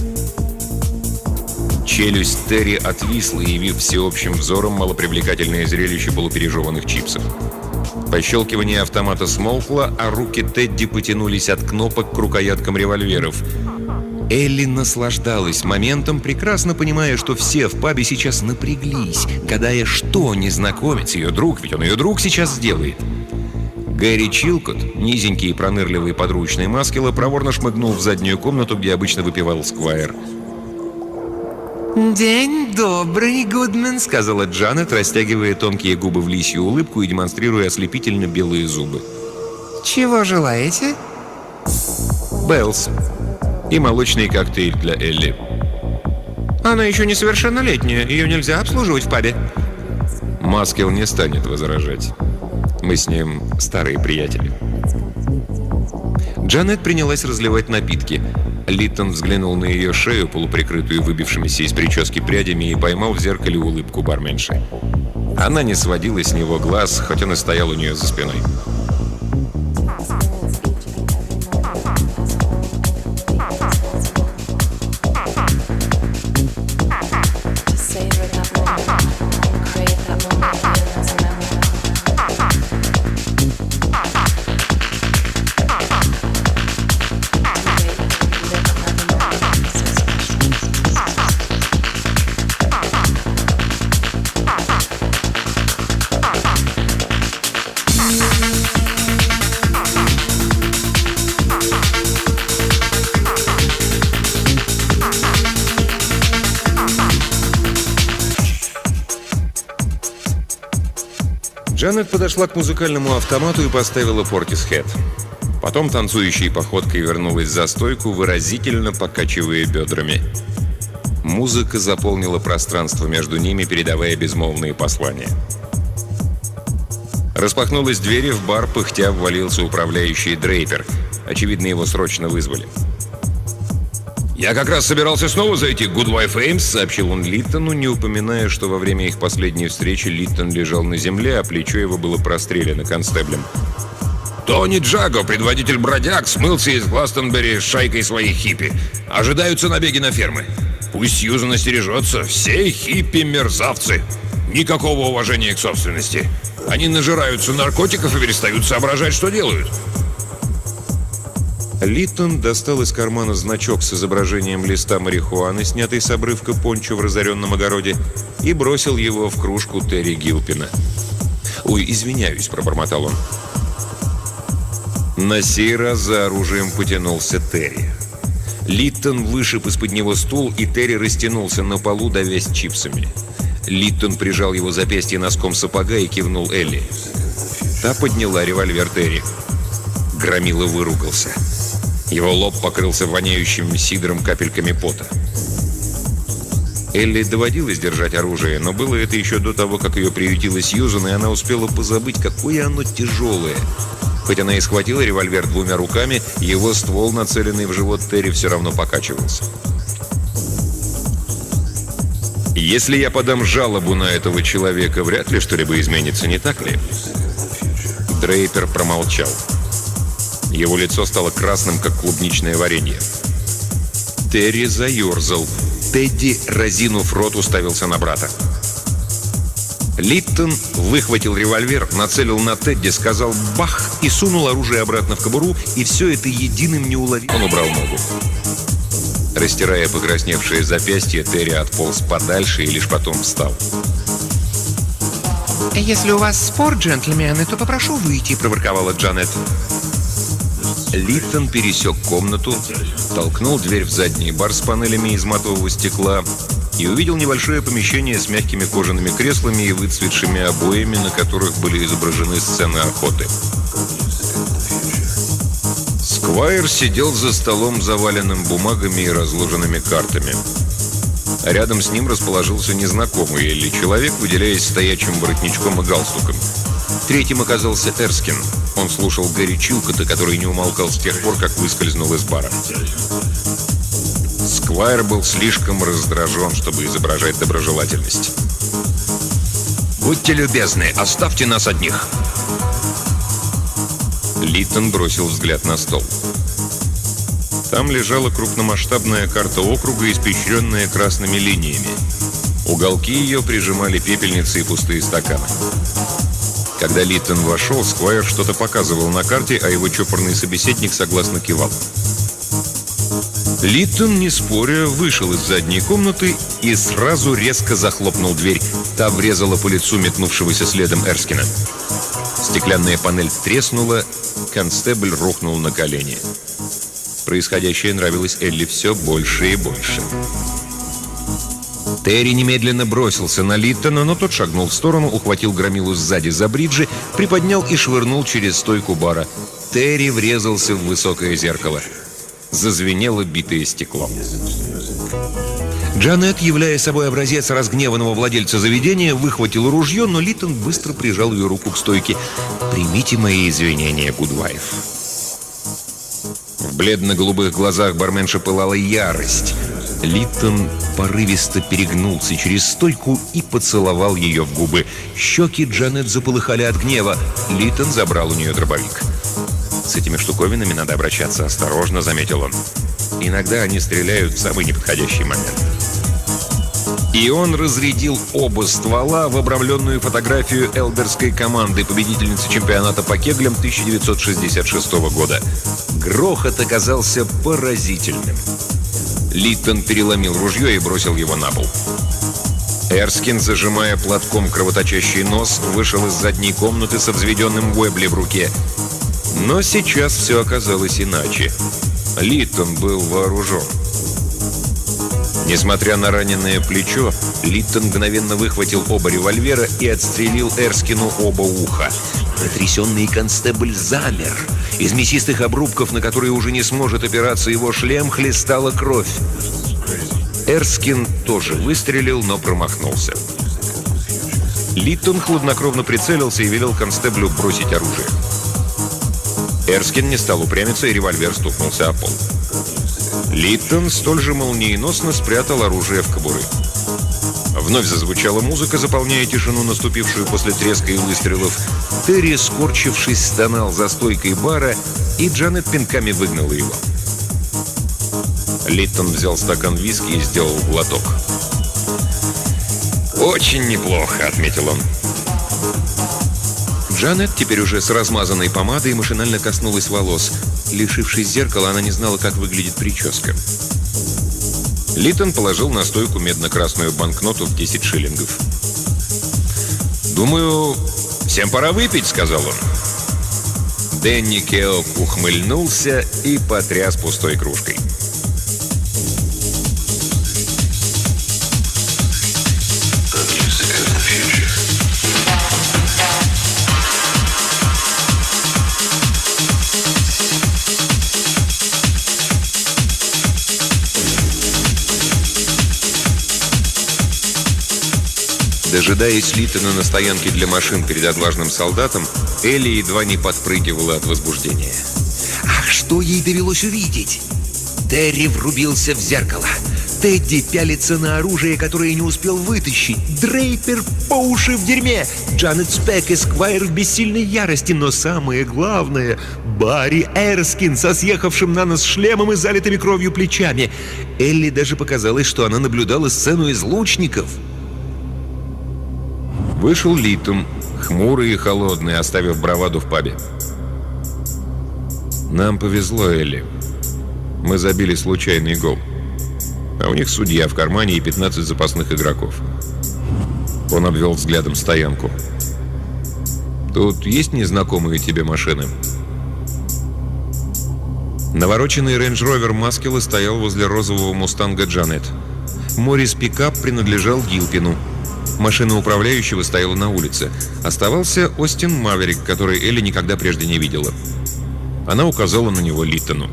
Челюсть Терри отвисла, явив всеобщим взором малопривлекательное зрелище полупережеванных чипсов. Пощелкивание автомата смолкло, а руки Тедди потянулись от кнопок к рукояткам револьверов. Элли наслаждалась моментом, прекрасно понимая, что все в пабе сейчас напряглись, гадая, что незнакомец, ее друг, ведь он ее друг, сейчас сделает. Гэри Чилкот, низенький и пронырливый подручный Маскела, проворно шмыгнул в заднюю комнату, где обычно выпивал Сквайр. «День добрый, Гудман», — сказала Джанет, растягивая тонкие губы в лисью улыбку и демонстрируя ослепительно белые зубы. «Чего желаете?» «Беллс. И молочный коктейль для Элли». «Она еще несовершеннолетняя, ее нельзя обслуживать в пабе». Маскел не станет возражать. Мы с ним старые приятели. Джанет принялась разливать напитки. Литтон взглянул на ее шею, полуприкрытую выбившимися из прически прядями, и поймал в зеркале улыбку барменши. Она не сводила с него глаз, хоть он и стоял у нее за спиной. Джанет подошла к музыкальному автомату и поставила Portishead. Потом танцующей походкой вернулась за стойку, выразительно покачивая бедрами. Музыка заполнила пространство между ними, передавая безмолвные послания. Распахнулась дверь, и в бар пыхтя ввалился управляющий Дрейпер. Очевидно, его срочно вызвали. «Я как раз собирался снова зайти к Goodwife Ames», — сообщил он Литтону, не упоминая, что во время их последней встречи Литтон лежал на земле, а плечо его было прострелено констеблем. «Тони Джаго, предводитель бродяг, смылся из Гластонбери с шайкой своих хиппи. Ожидаются набеги на фермы. Пусть Сьюзан остережется, все хиппи — мерзавцы. Никакого уважения к собственности. Они нажираются наркотиков и перестают соображать, что делают». Литтон достал из кармана значок с изображением листа марихуаны, снятый с обрывка пончо в разоренном огороде, и бросил его в кружку Терри Гилпина. «Ой, извиняюсь», — пробормотал он. На сей раз за оружием потянулся Терри. Литтон вышиб из-под него стул, и Терри растянулся на полу, давясь чипсами. Литтон прижал его запястье носком сапога и кивнул Элли. Та подняла револьвер Терри. Громила выругался. Его лоб покрылся воняющим сидром капельками пота. Элли доводилось держать оружие, но было это еще до того, как ее приютила Сьюзан, и она успела позабыть, какое оно тяжелое. Хоть она и схватила револьвер двумя руками, его ствол, нацеленный в живот Терри, все равно покачивался. «Если я подам жалобу на этого человека, вряд ли что-либо изменится, не так ли?» Дрейпер промолчал. Его лицо стало красным, как клубничное варенье. Терри заерзал. Тедди, разинув рот, уставился на брата. Литтон выхватил револьвер, нацелил на Тедди, сказал «бах» и сунул оружие обратно в кобуру, и все это единым неуловимым. Он убрал ногу. Растирая покрасневшее запястье, Терри отполз подальше и лишь потом встал. «Если у вас спор, джентльмены, то попрошу выйти», — проворковала Джанет. Литтон пересек комнату, толкнул дверь в задний бар с панелями из матового стекла и увидел небольшое помещение с мягкими кожаными креслами и выцветшими обоями, на которых были изображены сцены охоты. Сквайр сидел за столом, заваленным бумагами и разложенными картами. Рядом с ним расположился незнакомый Элли человек, выделяясь стоячим воротничком и галстуком. Третьим оказался Эрскин. Он слушал Гэри Чилкота, который не умолкал с тех пор, как выскользнул из бара. Сквайр был слишком раздражен, чтобы изображать доброжелательность. «Будьте любезны, оставьте нас одних!» Литтон бросил взгляд на стол. Там лежала крупномасштабная карта округа, испещренная красными линиями. Уголки ее прижимали пепельницы и пустые стаканы. Когда Литтон вошел, Сквайр что-то показывал на карте, а его чопорный собеседник согласно кивал. Литтон, не споря, вышел из задней комнаты и сразу резко захлопнул дверь. Та врезала по лицу метнувшегося следом Эрскина. Стеклянная панель треснула, констебль рухнул на колени. Происходящее нравилось Элли все больше и больше. Терри немедленно бросился на Литтона, но тот шагнул в сторону, ухватил громилу сзади за бриджи, приподнял и швырнул через стойку бара. Терри врезался в высокое зеркало. Зазвенело битое стекло. Джанет, являя собой образец разгневанного владельца заведения, выхватил ружье, но Литтон быстро прижал ее руку к стойке. «Примите мои извинения, Гудвайф». В бледно-голубых глазах барменша пылала ярость. Литтон порывисто перегнулся через стойку и поцеловал ее в губы. Щеки Джанет заполыхали от гнева. Литтон забрал у нее дробовик. «С этими штуковинами надо обращаться осторожно», — заметил он. «Иногда они стреляют в самый неподходящий момент». И он разрядил оба ствола в обрамленную фотографию элдерской команды, победительницы чемпионата по кеглям тысяча девятьсот шестьдесят шестого года. Грохот оказался поразительным. Литтон переломил ружье и бросил его на пол. Эрскин, зажимая платком кровоточащий нос, вышел из задней комнаты со взведенным Уэбли в руке. Но сейчас все оказалось иначе. Литтон был вооружен. Несмотря на раненое плечо, Литтон мгновенно выхватил оба револьвера и отстрелил Эрскину оба уха. Потрясенный констебль замер. Из мясистых обрубков, на которые уже не сможет опираться его шлем, хлестала кровь. Эрскин тоже выстрелил, но промахнулся. Литтон хладнокровно прицелился и велел констеблю бросить оружие. Эрскин не стал упрямиться, и револьвер стукнулся о пол. Литтон столь же молниеносно спрятал оружие в кобуры. Вновь зазвучала музыка, заполняя тишину, наступившую после треска и выстрелов. Терри, скорчившись, стонал за стойкой бара, и Джанет пинками выгнала его. Литтон взял стакан виски и сделал глоток. «Очень неплохо», — отметил он. Джанет, теперь уже с размазанной помадой, машинально коснулась волос. Лишившись зеркала, она не знала, как выглядит прическа. Литтон положил на стойку медно-красную банкноту в десять шиллингов. «Думаю, всем пора выпить», — сказал он. Дэнни Кеок ухмыльнулся и потряс пустой кружкой. Дожидаясь Литона на стоянке для машин перед отважным солдатом, Элли едва не подпрыгивала от возбуждения. Ах, что ей довелось увидеть! Терри врубился в зеркало. Тедди пялится на оружие, которое не успел вытащить. Дрейпер по уши в дерьме. Джанет Спек и Сквайр в бессильной ярости. Но самое главное — Барри Эрскин со съехавшим на нос шлемом и залитыми кровью плечами. Элли даже показалось, что она наблюдала сцену из «Лучников». Вышел Литон, хмурый и холодный, оставив браваду в пабе. «Нам повезло, Элли. Мы забили случайный гол. А у них судья в кармане и пятнадцать запасных игроков». Он обвел взглядом стоянку. «Тут есть незнакомые тебе машины?» Навороченный рейндж-ровер Маскела стоял возле розового мустанга Джанет. Моррис пикап принадлежал Гилпину. Машина управляющего стояла на улице. Оставался Остин Маверик, который Элли никогда прежде не видела. Она указала на него Литону.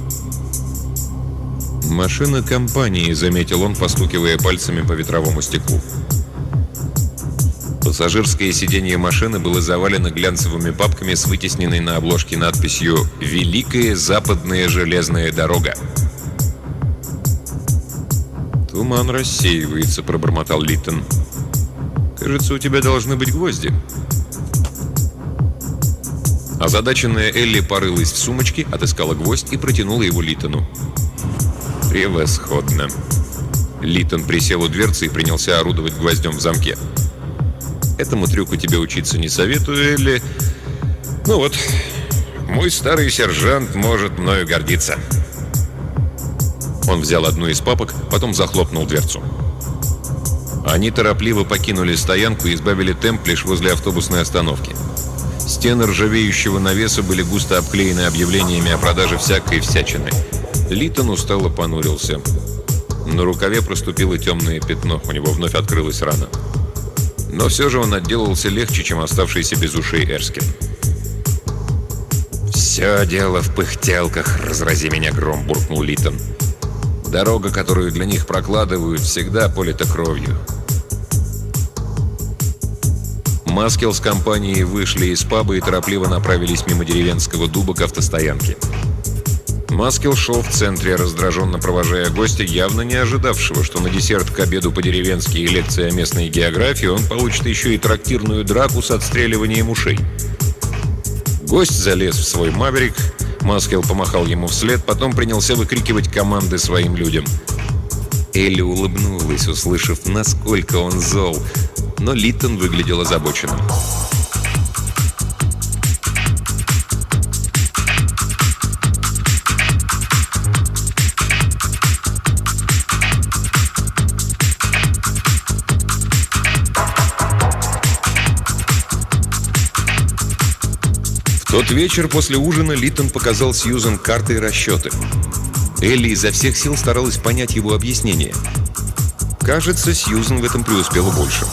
«Машина компании», — заметил он, постукивая пальцами по ветровому стеклу. Пассажирское сиденье машины было завалено глянцевыми папками с вытесненной на обложке надписью «Великая западная железная дорога». «Туман рассеивается», — пробормотал Литон. «Кажется, у тебя должны быть гвозди». Озадаченная Элли порылась в сумочке, отыскала гвоздь и протянула его Литону. «Превосходно!» Литон присел у дверцы и принялся орудовать гвоздем в замке. «Этому трюку тебе учиться не советую, Элли. Ну вот, мой старый сержант может мною гордиться». Он взял одну из папок, потом захлопнул дверцу. Они торопливо покинули стоянку и избавили темп лишь возле автобусной остановки. Стены ржавеющего навеса были густо обклеены объявлениями о продаже всякой всячины. Литон устало понурился. На рукаве проступило темное пятно, у него вновь открылась рана. Но все же он отделался легче, чем оставшийся без ушей Эрскин. «Все дело в пыхтелках, разрази меня гром», — буркнул Литон. «Дорога, которую для них прокладывают, всегда полита кровью». Маскел с компанией вышли из паба и торопливо направились мимо деревенского дуба к автостоянке. Маскел шел в центре, раздраженно провожая гостя, явно не ожидавшего, что на десерт к обеду по-деревенски и лекции о местной географии он получит еще и трактирную драку с отстреливанием ушей. Гость залез в свой «Маверик», Маскел помахал ему вслед, потом принялся выкрикивать команды своим людям. Элли улыбнулась, услышав, насколько он зол, но Литон выглядел озабоченным. В тот вечер после ужина Литон показал Сьюзен карты и расчеты. Элли изо всех сил старалась понять его объяснение. Кажется, Сьюзен в этом преуспела больше.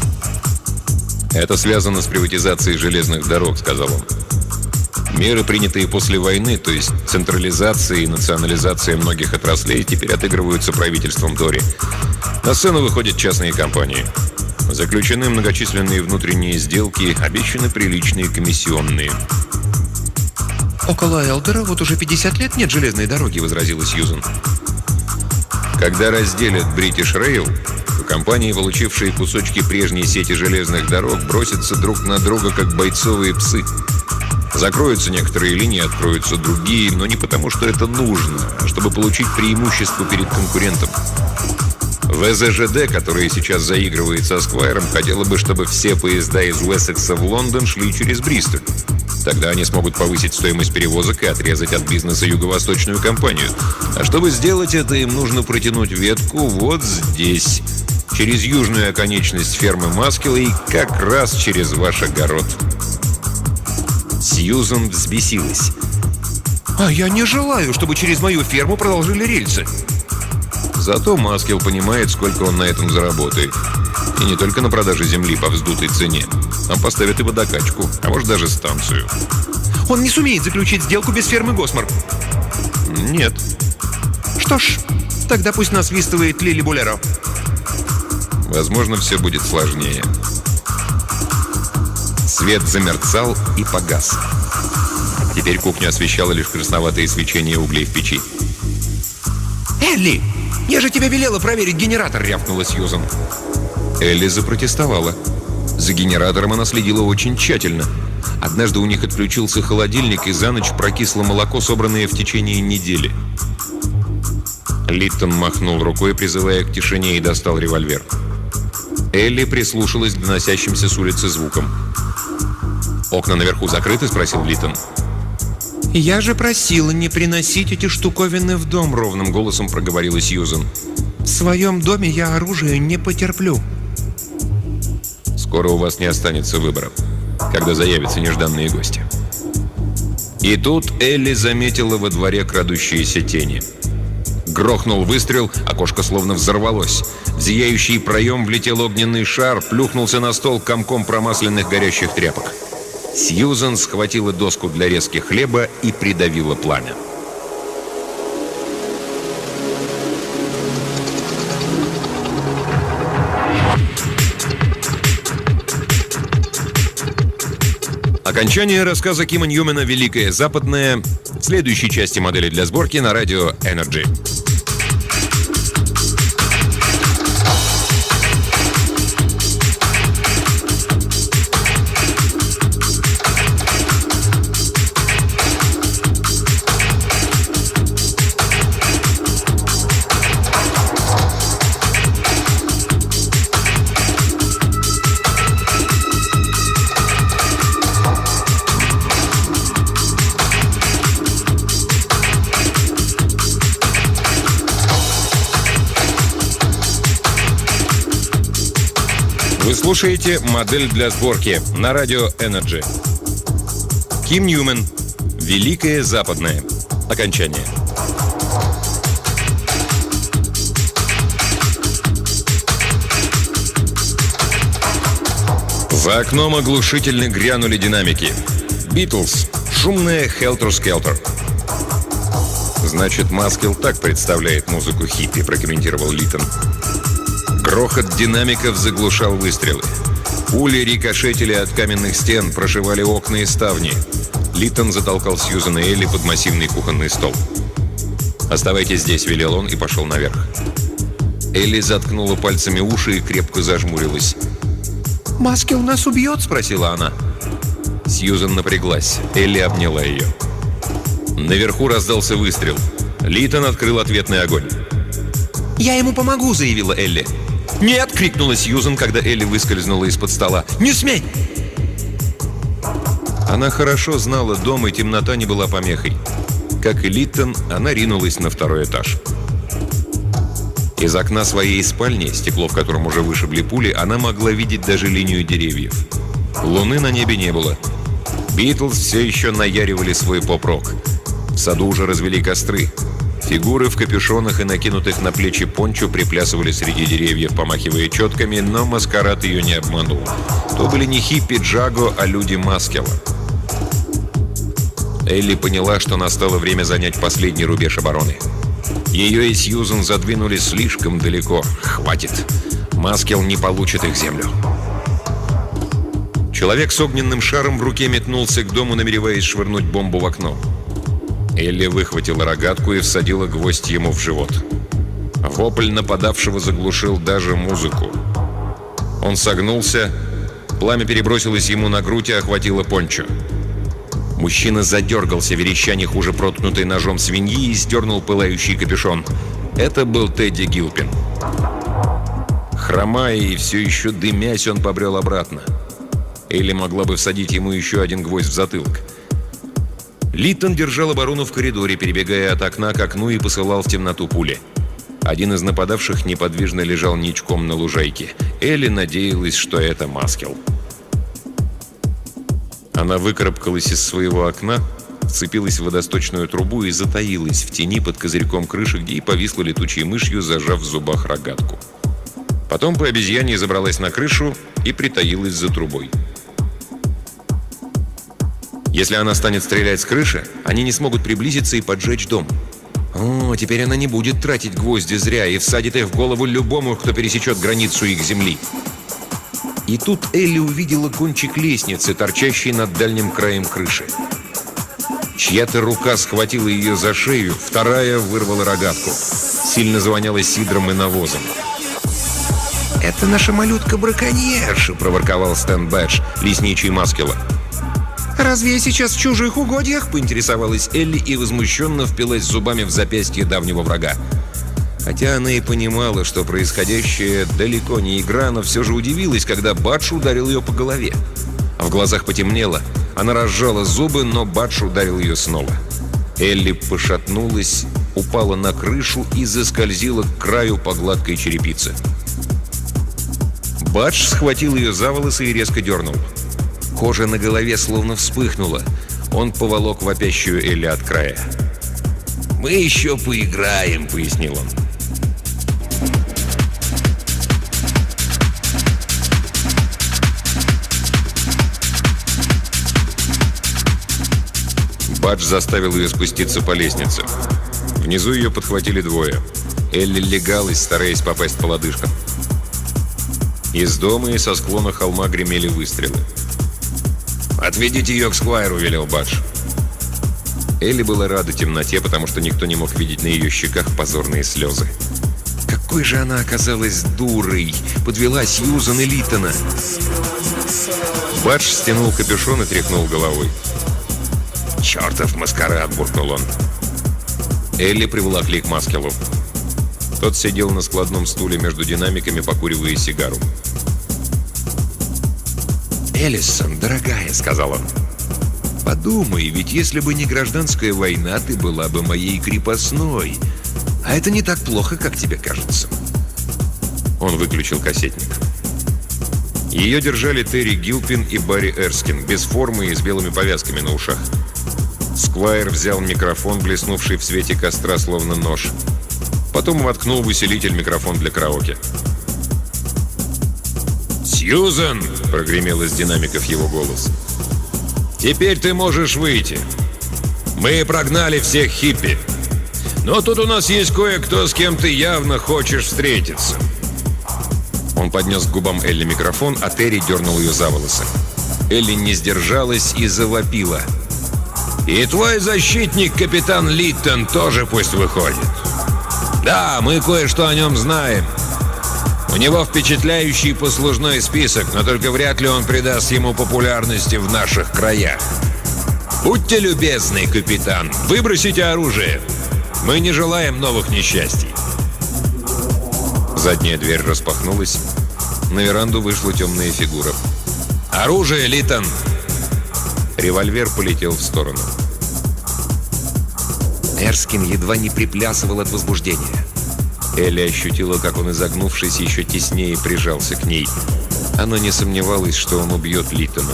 «Это связано с приватизацией железных дорог», — сказал он. «Меры, принятые после войны, то есть централизация и национализация многих отраслей, теперь отыгрываются правительством Тори. На сцену выходят частные компании. Заключены многочисленные внутренние сделки, обещаны приличные комиссионные». «Около Элдера вот уже пятьдесят лет нет железной дороги», — возразила Сьюзен. «Когда разделят British Rail, то компании, получившие кусочки прежней сети железных дорог, бросятся друг на друга, как бойцовые псы. Закроются некоторые линии, откроются другие, но не потому, что это нужно, а чтобы получить преимущество перед конкурентом. ВЗЖД, которая сейчас заигрывает со Сквайром, хотела бы, чтобы все поезда из Уэссекса в Лондон шли через Бристоль. Тогда они смогут повысить стоимость перевозок и отрезать от бизнеса юго-восточную компанию. А чтобы сделать это, им нужно протянуть ветку вот здесь, через южную оконечность фермы Маскела и как раз через ваш огород». Сьюзен взбесилась. «А я не желаю, чтобы через мою ферму продолжили рельсы». Зато Маскел понимает, сколько он на этом заработает. И не только на продаже земли по вздутой цене. Там поставят и водокачку, а может даже станцию. «Он не сумеет заключить сделку без фермы Госмар». «Нет». «Что ж, тогда пусть насвистывает Лили Булеро». Возможно, все будет сложнее. Свет замерцал и погас. Теперь кухню освещало лишь красноватое свечение углей в печи. «Элли, я же тебе велела проверить генератор!» — рявкнула Сьюзан. Элли запротестовала. За генератором она следила очень тщательно. Однажды у них отключился холодильник, и за ночь прокисло молоко, собранное в течение недели. Литтон махнул рукой, призывая к тишине, и достал револьвер. Элли прислушалась к доносящимся с улицы звукам. «Окна наверху закрыты?» — спросил Литтон. «Я же просила не приносить эти штуковины в дом», — ровным голосом проговорила Сьюзан. «В своем доме я оружие не потерплю». «Скоро у вас не останется выбора, когда заявятся нежданные гости». И тут Элли заметила во дворе крадущиеся тени. Грохнул выстрел, окошко словно взорвалось. В зияющий проем влетел огненный шар, плюхнулся на стол комком промасленных горящих тряпок. Сьюзан схватила доску для резки хлеба и придавила пламя. Окончание рассказа Кима Ньюмана «Великое Западное» в следующей части модели для сборки на радио Energy. Вы слушаете «Модель для сборки» на радио Energy. Ким Ньюман. «Великое Западное». Окончание. За окном оглушительно грянули динамики. «Битлз». Шумная «Хелтер-скелтер». «Значит, Маскил так представляет музыку хиппи», — прокомментировал Литтон. Грохот динамиков заглушал выстрелы. Пули рикошетили от каменных стен, прошивали окна и ставни. Литтон затолкал Сьюзан и Элли под массивный кухонный стол. «Оставайтесь здесь», — велел он и пошел наверх. Элли заткнула пальцами уши и крепко зажмурилась. «Маскил нас убьет?» — спросила она. Сьюзан напряглась. Элли обняла ее. Наверху раздался выстрел. Литтон открыл ответный огонь. «Я ему помогу», — заявила Элли. «Нет!» — крикнула Сьюзан, когда Элли выскользнула из-под стола. «Не смей!» Она хорошо знала дом, и темнота не была помехой. Как и Литтон, она ринулась на второй этаж. Из окна своей спальни, стекло в котором уже вышибли пули, она могла видеть даже линию деревьев. Луны на небе не было. Битлз все еще наяривали свой поп-рок. В саду уже развели костры. Фигуры в капюшонах и накинутых на плечи пончо приплясывали среди деревьев, помахивая четками, но маскарад ее не обманул. То были не хиппи Джаго, а люди Маскила. Элли поняла, что настало время занять последний рубеж обороны. Ее и Сьюзан задвинули слишком далеко. Хватит. Маскил не получит их землю. Человек с огненным шаром в руке метнулся к дому, намереваясь швырнуть бомбу в окно. Элли выхватила рогатку и всадила гвоздь ему в живот. Вопль нападавшего заглушил даже музыку. Он согнулся, пламя перебросилось ему на грудь и охватило пончо. Мужчина задергался, вереща не хуже проткнутой ножом свиньи, и сдернул пылающий капюшон. Это был Тедди Гилпин. Хромая и все еще дымясь, он побрел обратно. Элли могла бы всадить ему еще один гвоздь в затылок. Литтон держал оборону в коридоре, перебегая от окна к окну, и посылал в темноту пули. Один из нападавших неподвижно лежал ничком на лужайке. Элли надеялась, что это Маскил. Она выкарабкалась из своего окна, вцепилась в водосточную трубу и затаилась в тени под козырьком крыши, где и повисла летучей мышью, зажав в зубах рогатку. Потом по обезьяне забралась на крышу и притаилась за трубой. Если она станет стрелять с крыши, они не смогут приблизиться и поджечь дом. О, теперь она не будет тратить гвозди зря и всадит их в голову любому, кто пересечет границу их земли. И тут Элли увидела кончик лестницы, торчащий над дальним краем крыши. Чья-то рука схватила ее за шею, вторая вырвала рогатку. Сильно звоняло сидром и навозом. «Это наша малютка-браконьерша», — проворковал Стэн Бэдж, лесничий Маскела. «Разве я сейчас в чужих угодьях?» — поинтересовалась Элли и возмущенно впилась зубами в запястье давнего врага. Хотя она и понимала, что происходящее далеко не игра, но все же удивилась, когда Бадж ударил ее по голове. А в глазах потемнело. Она разжала зубы, но Бадж ударил ее снова. Элли пошатнулась, упала на крышу и заскользила к краю по гладкой черепице. Бадж схватил ее за волосы и резко дернул. Кожа на голове словно вспыхнула. Он поволок вопящую Элли от края. «Мы еще поиграем», — пояснил он. Бадж заставил ее спуститься по лестнице. Внизу ее подхватили двое. Элли легалась, стараясь попасть по лодыжкам. Из дома и со склона холма гремели выстрелы. «Отведите ее к Сквайру», — велел Бадж. Элли была рада темноте, потому что никто не мог видеть на ее щеках позорные слезы. Какой же она оказалась дурой! Подвела Сьюзан и Литтона. Бадж стянул капюшон и тряхнул головой. «Чертов маскарад!» — буркнул он. Элли приволокли к Маскелу. Тот сидел на складном стуле между динамиками, покуривая сигару. «Эллисон, дорогая», — сказал он, — «подумай, ведь если бы не гражданская война, ты была бы моей крепостной. А это не так плохо, как тебе кажется». Он выключил кассетник. Ее держали Терри Гилпин и Барри Эрскин, без формы и с белыми повязками на ушах. Сквайр взял микрофон, блеснувший в свете костра, словно нож. Потом воткнул в усилитель микрофон для караоке. «Сьюзан!» — прогремел из динамиков его голос. «Теперь ты можешь выйти. Мы прогнали всех хиппи. Но тут у нас есть кое-кто, с кем ты явно хочешь встретиться». Он поднес к губам Элли микрофон, а Терри дернул ее за волосы. Элли не сдержалась и завопила. «И твой защитник, капитан Литтон, тоже пусть выходит. Да, мы кое-что о нем знаем. У него впечатляющий послужной список, но только вряд ли он придаст ему популярности в наших краях. Будьте любезны, капитан, выбросите оружие. Мы не желаем новых несчастий». Задняя дверь распахнулась. На веранду вышла темная фигура. «Оружие, Литтон!» Револьвер полетел в сторону. Эрскин едва не приплясывал от возбуждения. Элли ощутила, как он, изогнувшись, еще теснее прижался к ней. Она не сомневалась, что он убьет Литтона.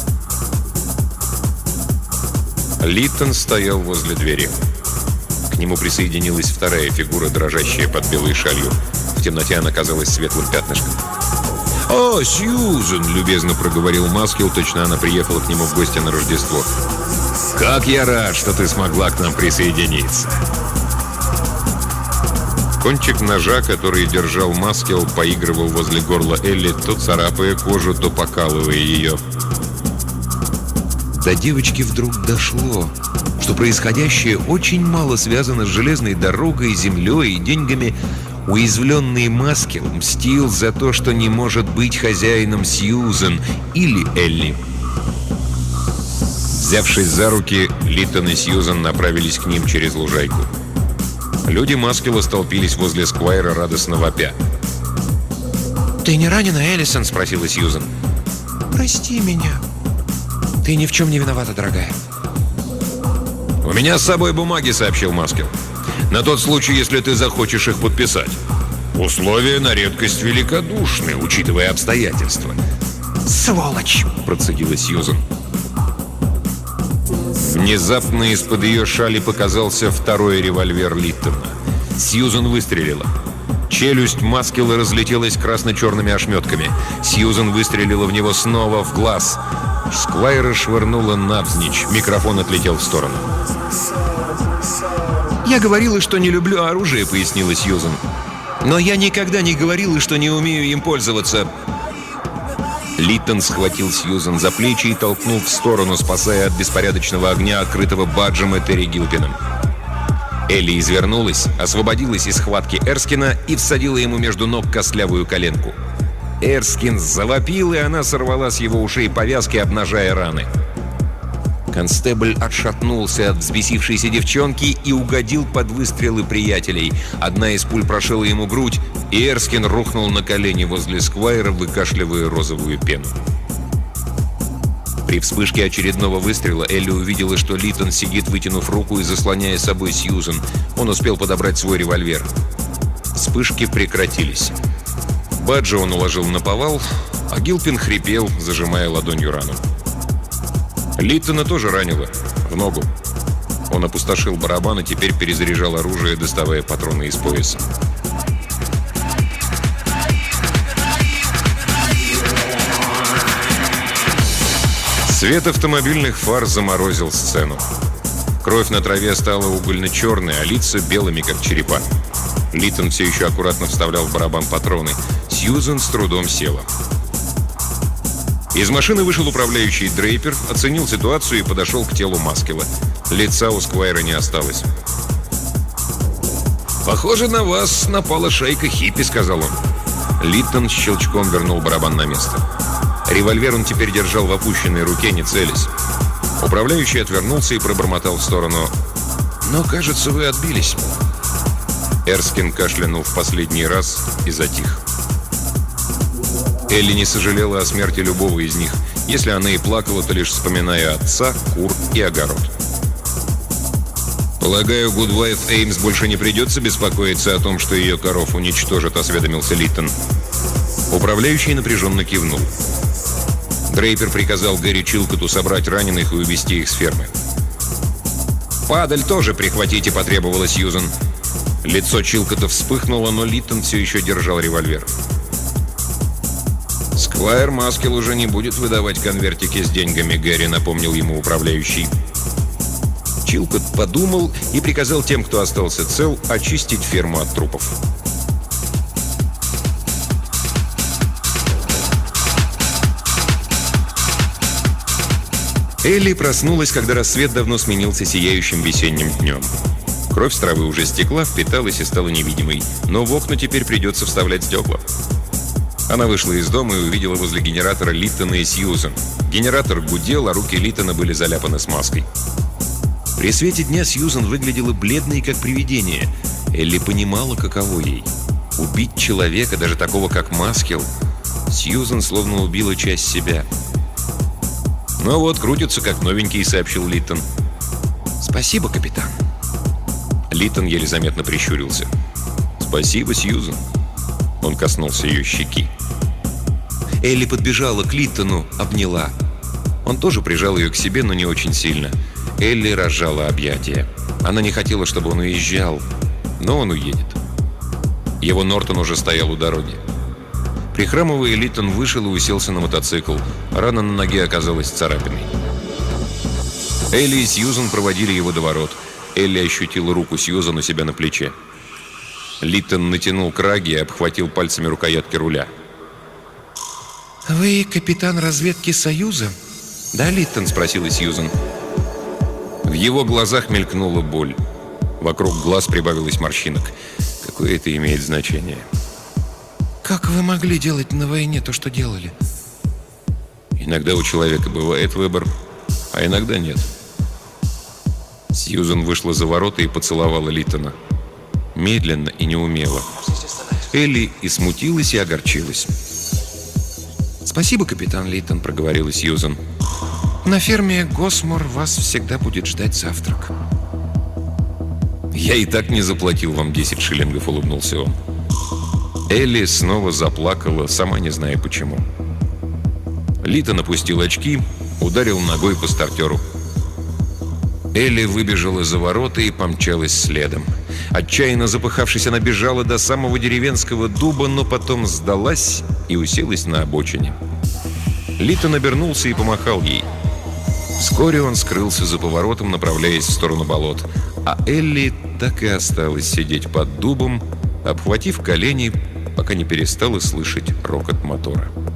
Литтон стоял возле двери. К нему присоединилась вторая фигура, дрожащая под белой шалью. В темноте она казалась светлым пятнышком. «О, Сьюзан!» — любезно проговорил Маскел, точно она приехала к нему в гости на Рождество. «Как я рад, что ты смогла к нам присоединиться!» Кончик ножа, который держал Маскел, поигрывал возле горла Элли, то царапая кожу, то покалывая ее. До девочки вдруг дошло, что происходящее очень мало связано с железной дорогой, землей и деньгами. Уязвленный Маскел мстил за то, что не может быть хозяином Сьюзан или Элли. Взявшись за руки, Литтон и Сьюзан направились к ним через лужайку. Люди Маскела столпились возле Сквайра, радостно вопя. «Ты не ранена, Эллисон?» — спросила Сьюзан. «Прости меня». «Ты ни в чем не виновата, дорогая». «У меня с собой бумаги», — сообщил Маскел. «На тот случай, если ты захочешь их подписать. Условия на редкость великодушны, учитывая обстоятельства». «Сволочь!» — процедила Сьюзан. Внезапно из-под ее шали показался второй револьвер Литтона. Сьюзан выстрелила. Челюсть Маскела разлетелась красно-черными ошметками. Сьюзан выстрелила в него снова в глаз. Сквайра швырнула навзничь. Микрофон отлетел в сторону. «Я говорила, что не люблю оружие», — пояснила Сьюзен. «Но я никогда не говорила, что не умею им пользоваться». Литтон схватил Сьюзен за плечи и толкнул в сторону, спасая от беспорядочного огня, открытого Баджем и Терри Гилпином. Элли извернулась, освободилась из схватки Эрскина и всадила ему между ног костлявую коленку. Эрскин завопил, и она сорвала с его ушей повязки, обнажая раны. Констебль отшатнулся от взбесившейся девчонки и угодил под выстрелы приятелей. Одна из пуль прошила ему грудь, и Эрскин рухнул на колени возле Сквайра, выкашливая розовую пену. При вспышке очередного выстрела Элли увидела, что Литтон сидит, вытянув руку и заслоняя собой Сьюзен. Он успел подобрать свой револьвер. Вспышки прекратились. Баджа он уложил наповал, а Гилпин хрипел, зажимая ладонью рану. Литтона тоже ранило. В ногу. Он опустошил барабан и теперь перезаряжал оружие, доставая патроны из пояса. Свет автомобильных фар заморозил сцену. Кровь на траве стала угольно-черной, а лица белыми, как черепа. Литтон все еще аккуратно вставлял в барабан патроны. Сьюзен с трудом села. Из машины вышел управляющий Дрейпер, оценил ситуацию и подошел к телу Маскела. Лица у Сквайра не осталось. «Похоже, на вас напала шайка хиппи», — сказал он. Литтон щелчком вернул барабан на место. Револьвер он теперь держал в опущенной руке, не целясь. Управляющий отвернулся и пробормотал в сторону: «Но, кажется, вы отбились». Эрскин кашлянул в последний раз и затих. Элли не сожалела о смерти любого из них. Если она и плакала, то лишь вспоминая отца, кур и огород. «Полагаю, Гудвайф Эймс больше не придется беспокоиться о том, что ее коров уничтожат», — осведомился Литтон. Управляющий напряженно кивнул. Дрейпер приказал Гэри Чилкоту собрать раненых и увезти их с фермы. «Падаль тоже прихватите», — потребовала Сьюзен. Лицо Чилкота вспыхнуло, но Литтон все еще держал револьвер. «Сквайр Маскел уже не будет выдавать конвертики с деньгами, Гэри», — напомнил ему управляющий. Чилкот подумал и приказал тем, кто остался цел, очистить ферму от трупов. Элли проснулась, когда рассвет давно сменился сияющим весенним днем. Кровь с травы уже стекла, впиталась и стала невидимой, но в окна теперь придется вставлять стекла. Она вышла из дома и увидела возле генератора Литтона и Сьюзен. Генератор гудел, а руки Литтона были заляпаны смазкой. При свете дня Сьюзен выглядела бледной, как привидение. Элли понимала, каково ей. Убить человека, даже такого, как Маскел. Сьюзен словно убила часть себя. «Ну вот, крутится, как новенький», — сообщил Литтон. «Спасибо, капитан». Литтон еле заметно прищурился. «Спасибо, Сьюзен». Он коснулся ее щеки. Элли подбежала к Литтону, обняла. Он тоже прижал ее к себе, но не очень сильно. Элли разжала объятия. Она не хотела, чтобы он уезжал, но он уедет. Его Нортон уже стоял у дороги. Прихрамывая, Литтон вышел и уселся на мотоцикл. Рана на ноге оказалась царапиной. Элли и Сьюзен проводили его до ворот. Элли ощутила руку Сьюзен у себя на плече. Литтон натянул краги и обхватил пальцами рукоятки руля. «Вы капитан разведки Союза?» «Да, Литтон?» — спросила Сьюзен. В его глазах мелькнула боль. Вокруг глаз прибавилось морщинок. Какое это имеет значение? «Как вы могли делать на войне то, что делали?» «Иногда у человека бывает выбор, а иногда нет». Сьюзен вышла за ворота и поцеловала Литтона. Медленно и неумело. Элли и смутилась, и огорчилась. «Спасибо, капитан Литтон», — проговорила Сьюзен. «На ферме Госмор вас всегда будет ждать завтрак». «Я и так не заплатил вам десять шиллингов», — улыбнулся он. Элли снова заплакала, сама не зная почему. Литтон опустил очки, ударил ногой по стартеру. Элли выбежала за ворота и помчалась следом. Отчаянно запыхавшись, она бежала до самого деревенского дуба, но потом сдалась и уселась на обочине. Литтон обернулся и помахал ей. Вскоре он скрылся за поворотом, направляясь в сторону болот, а Элли так и осталась сидеть под дубом, обхватив колени, пока не перестала слышать рокот мотора.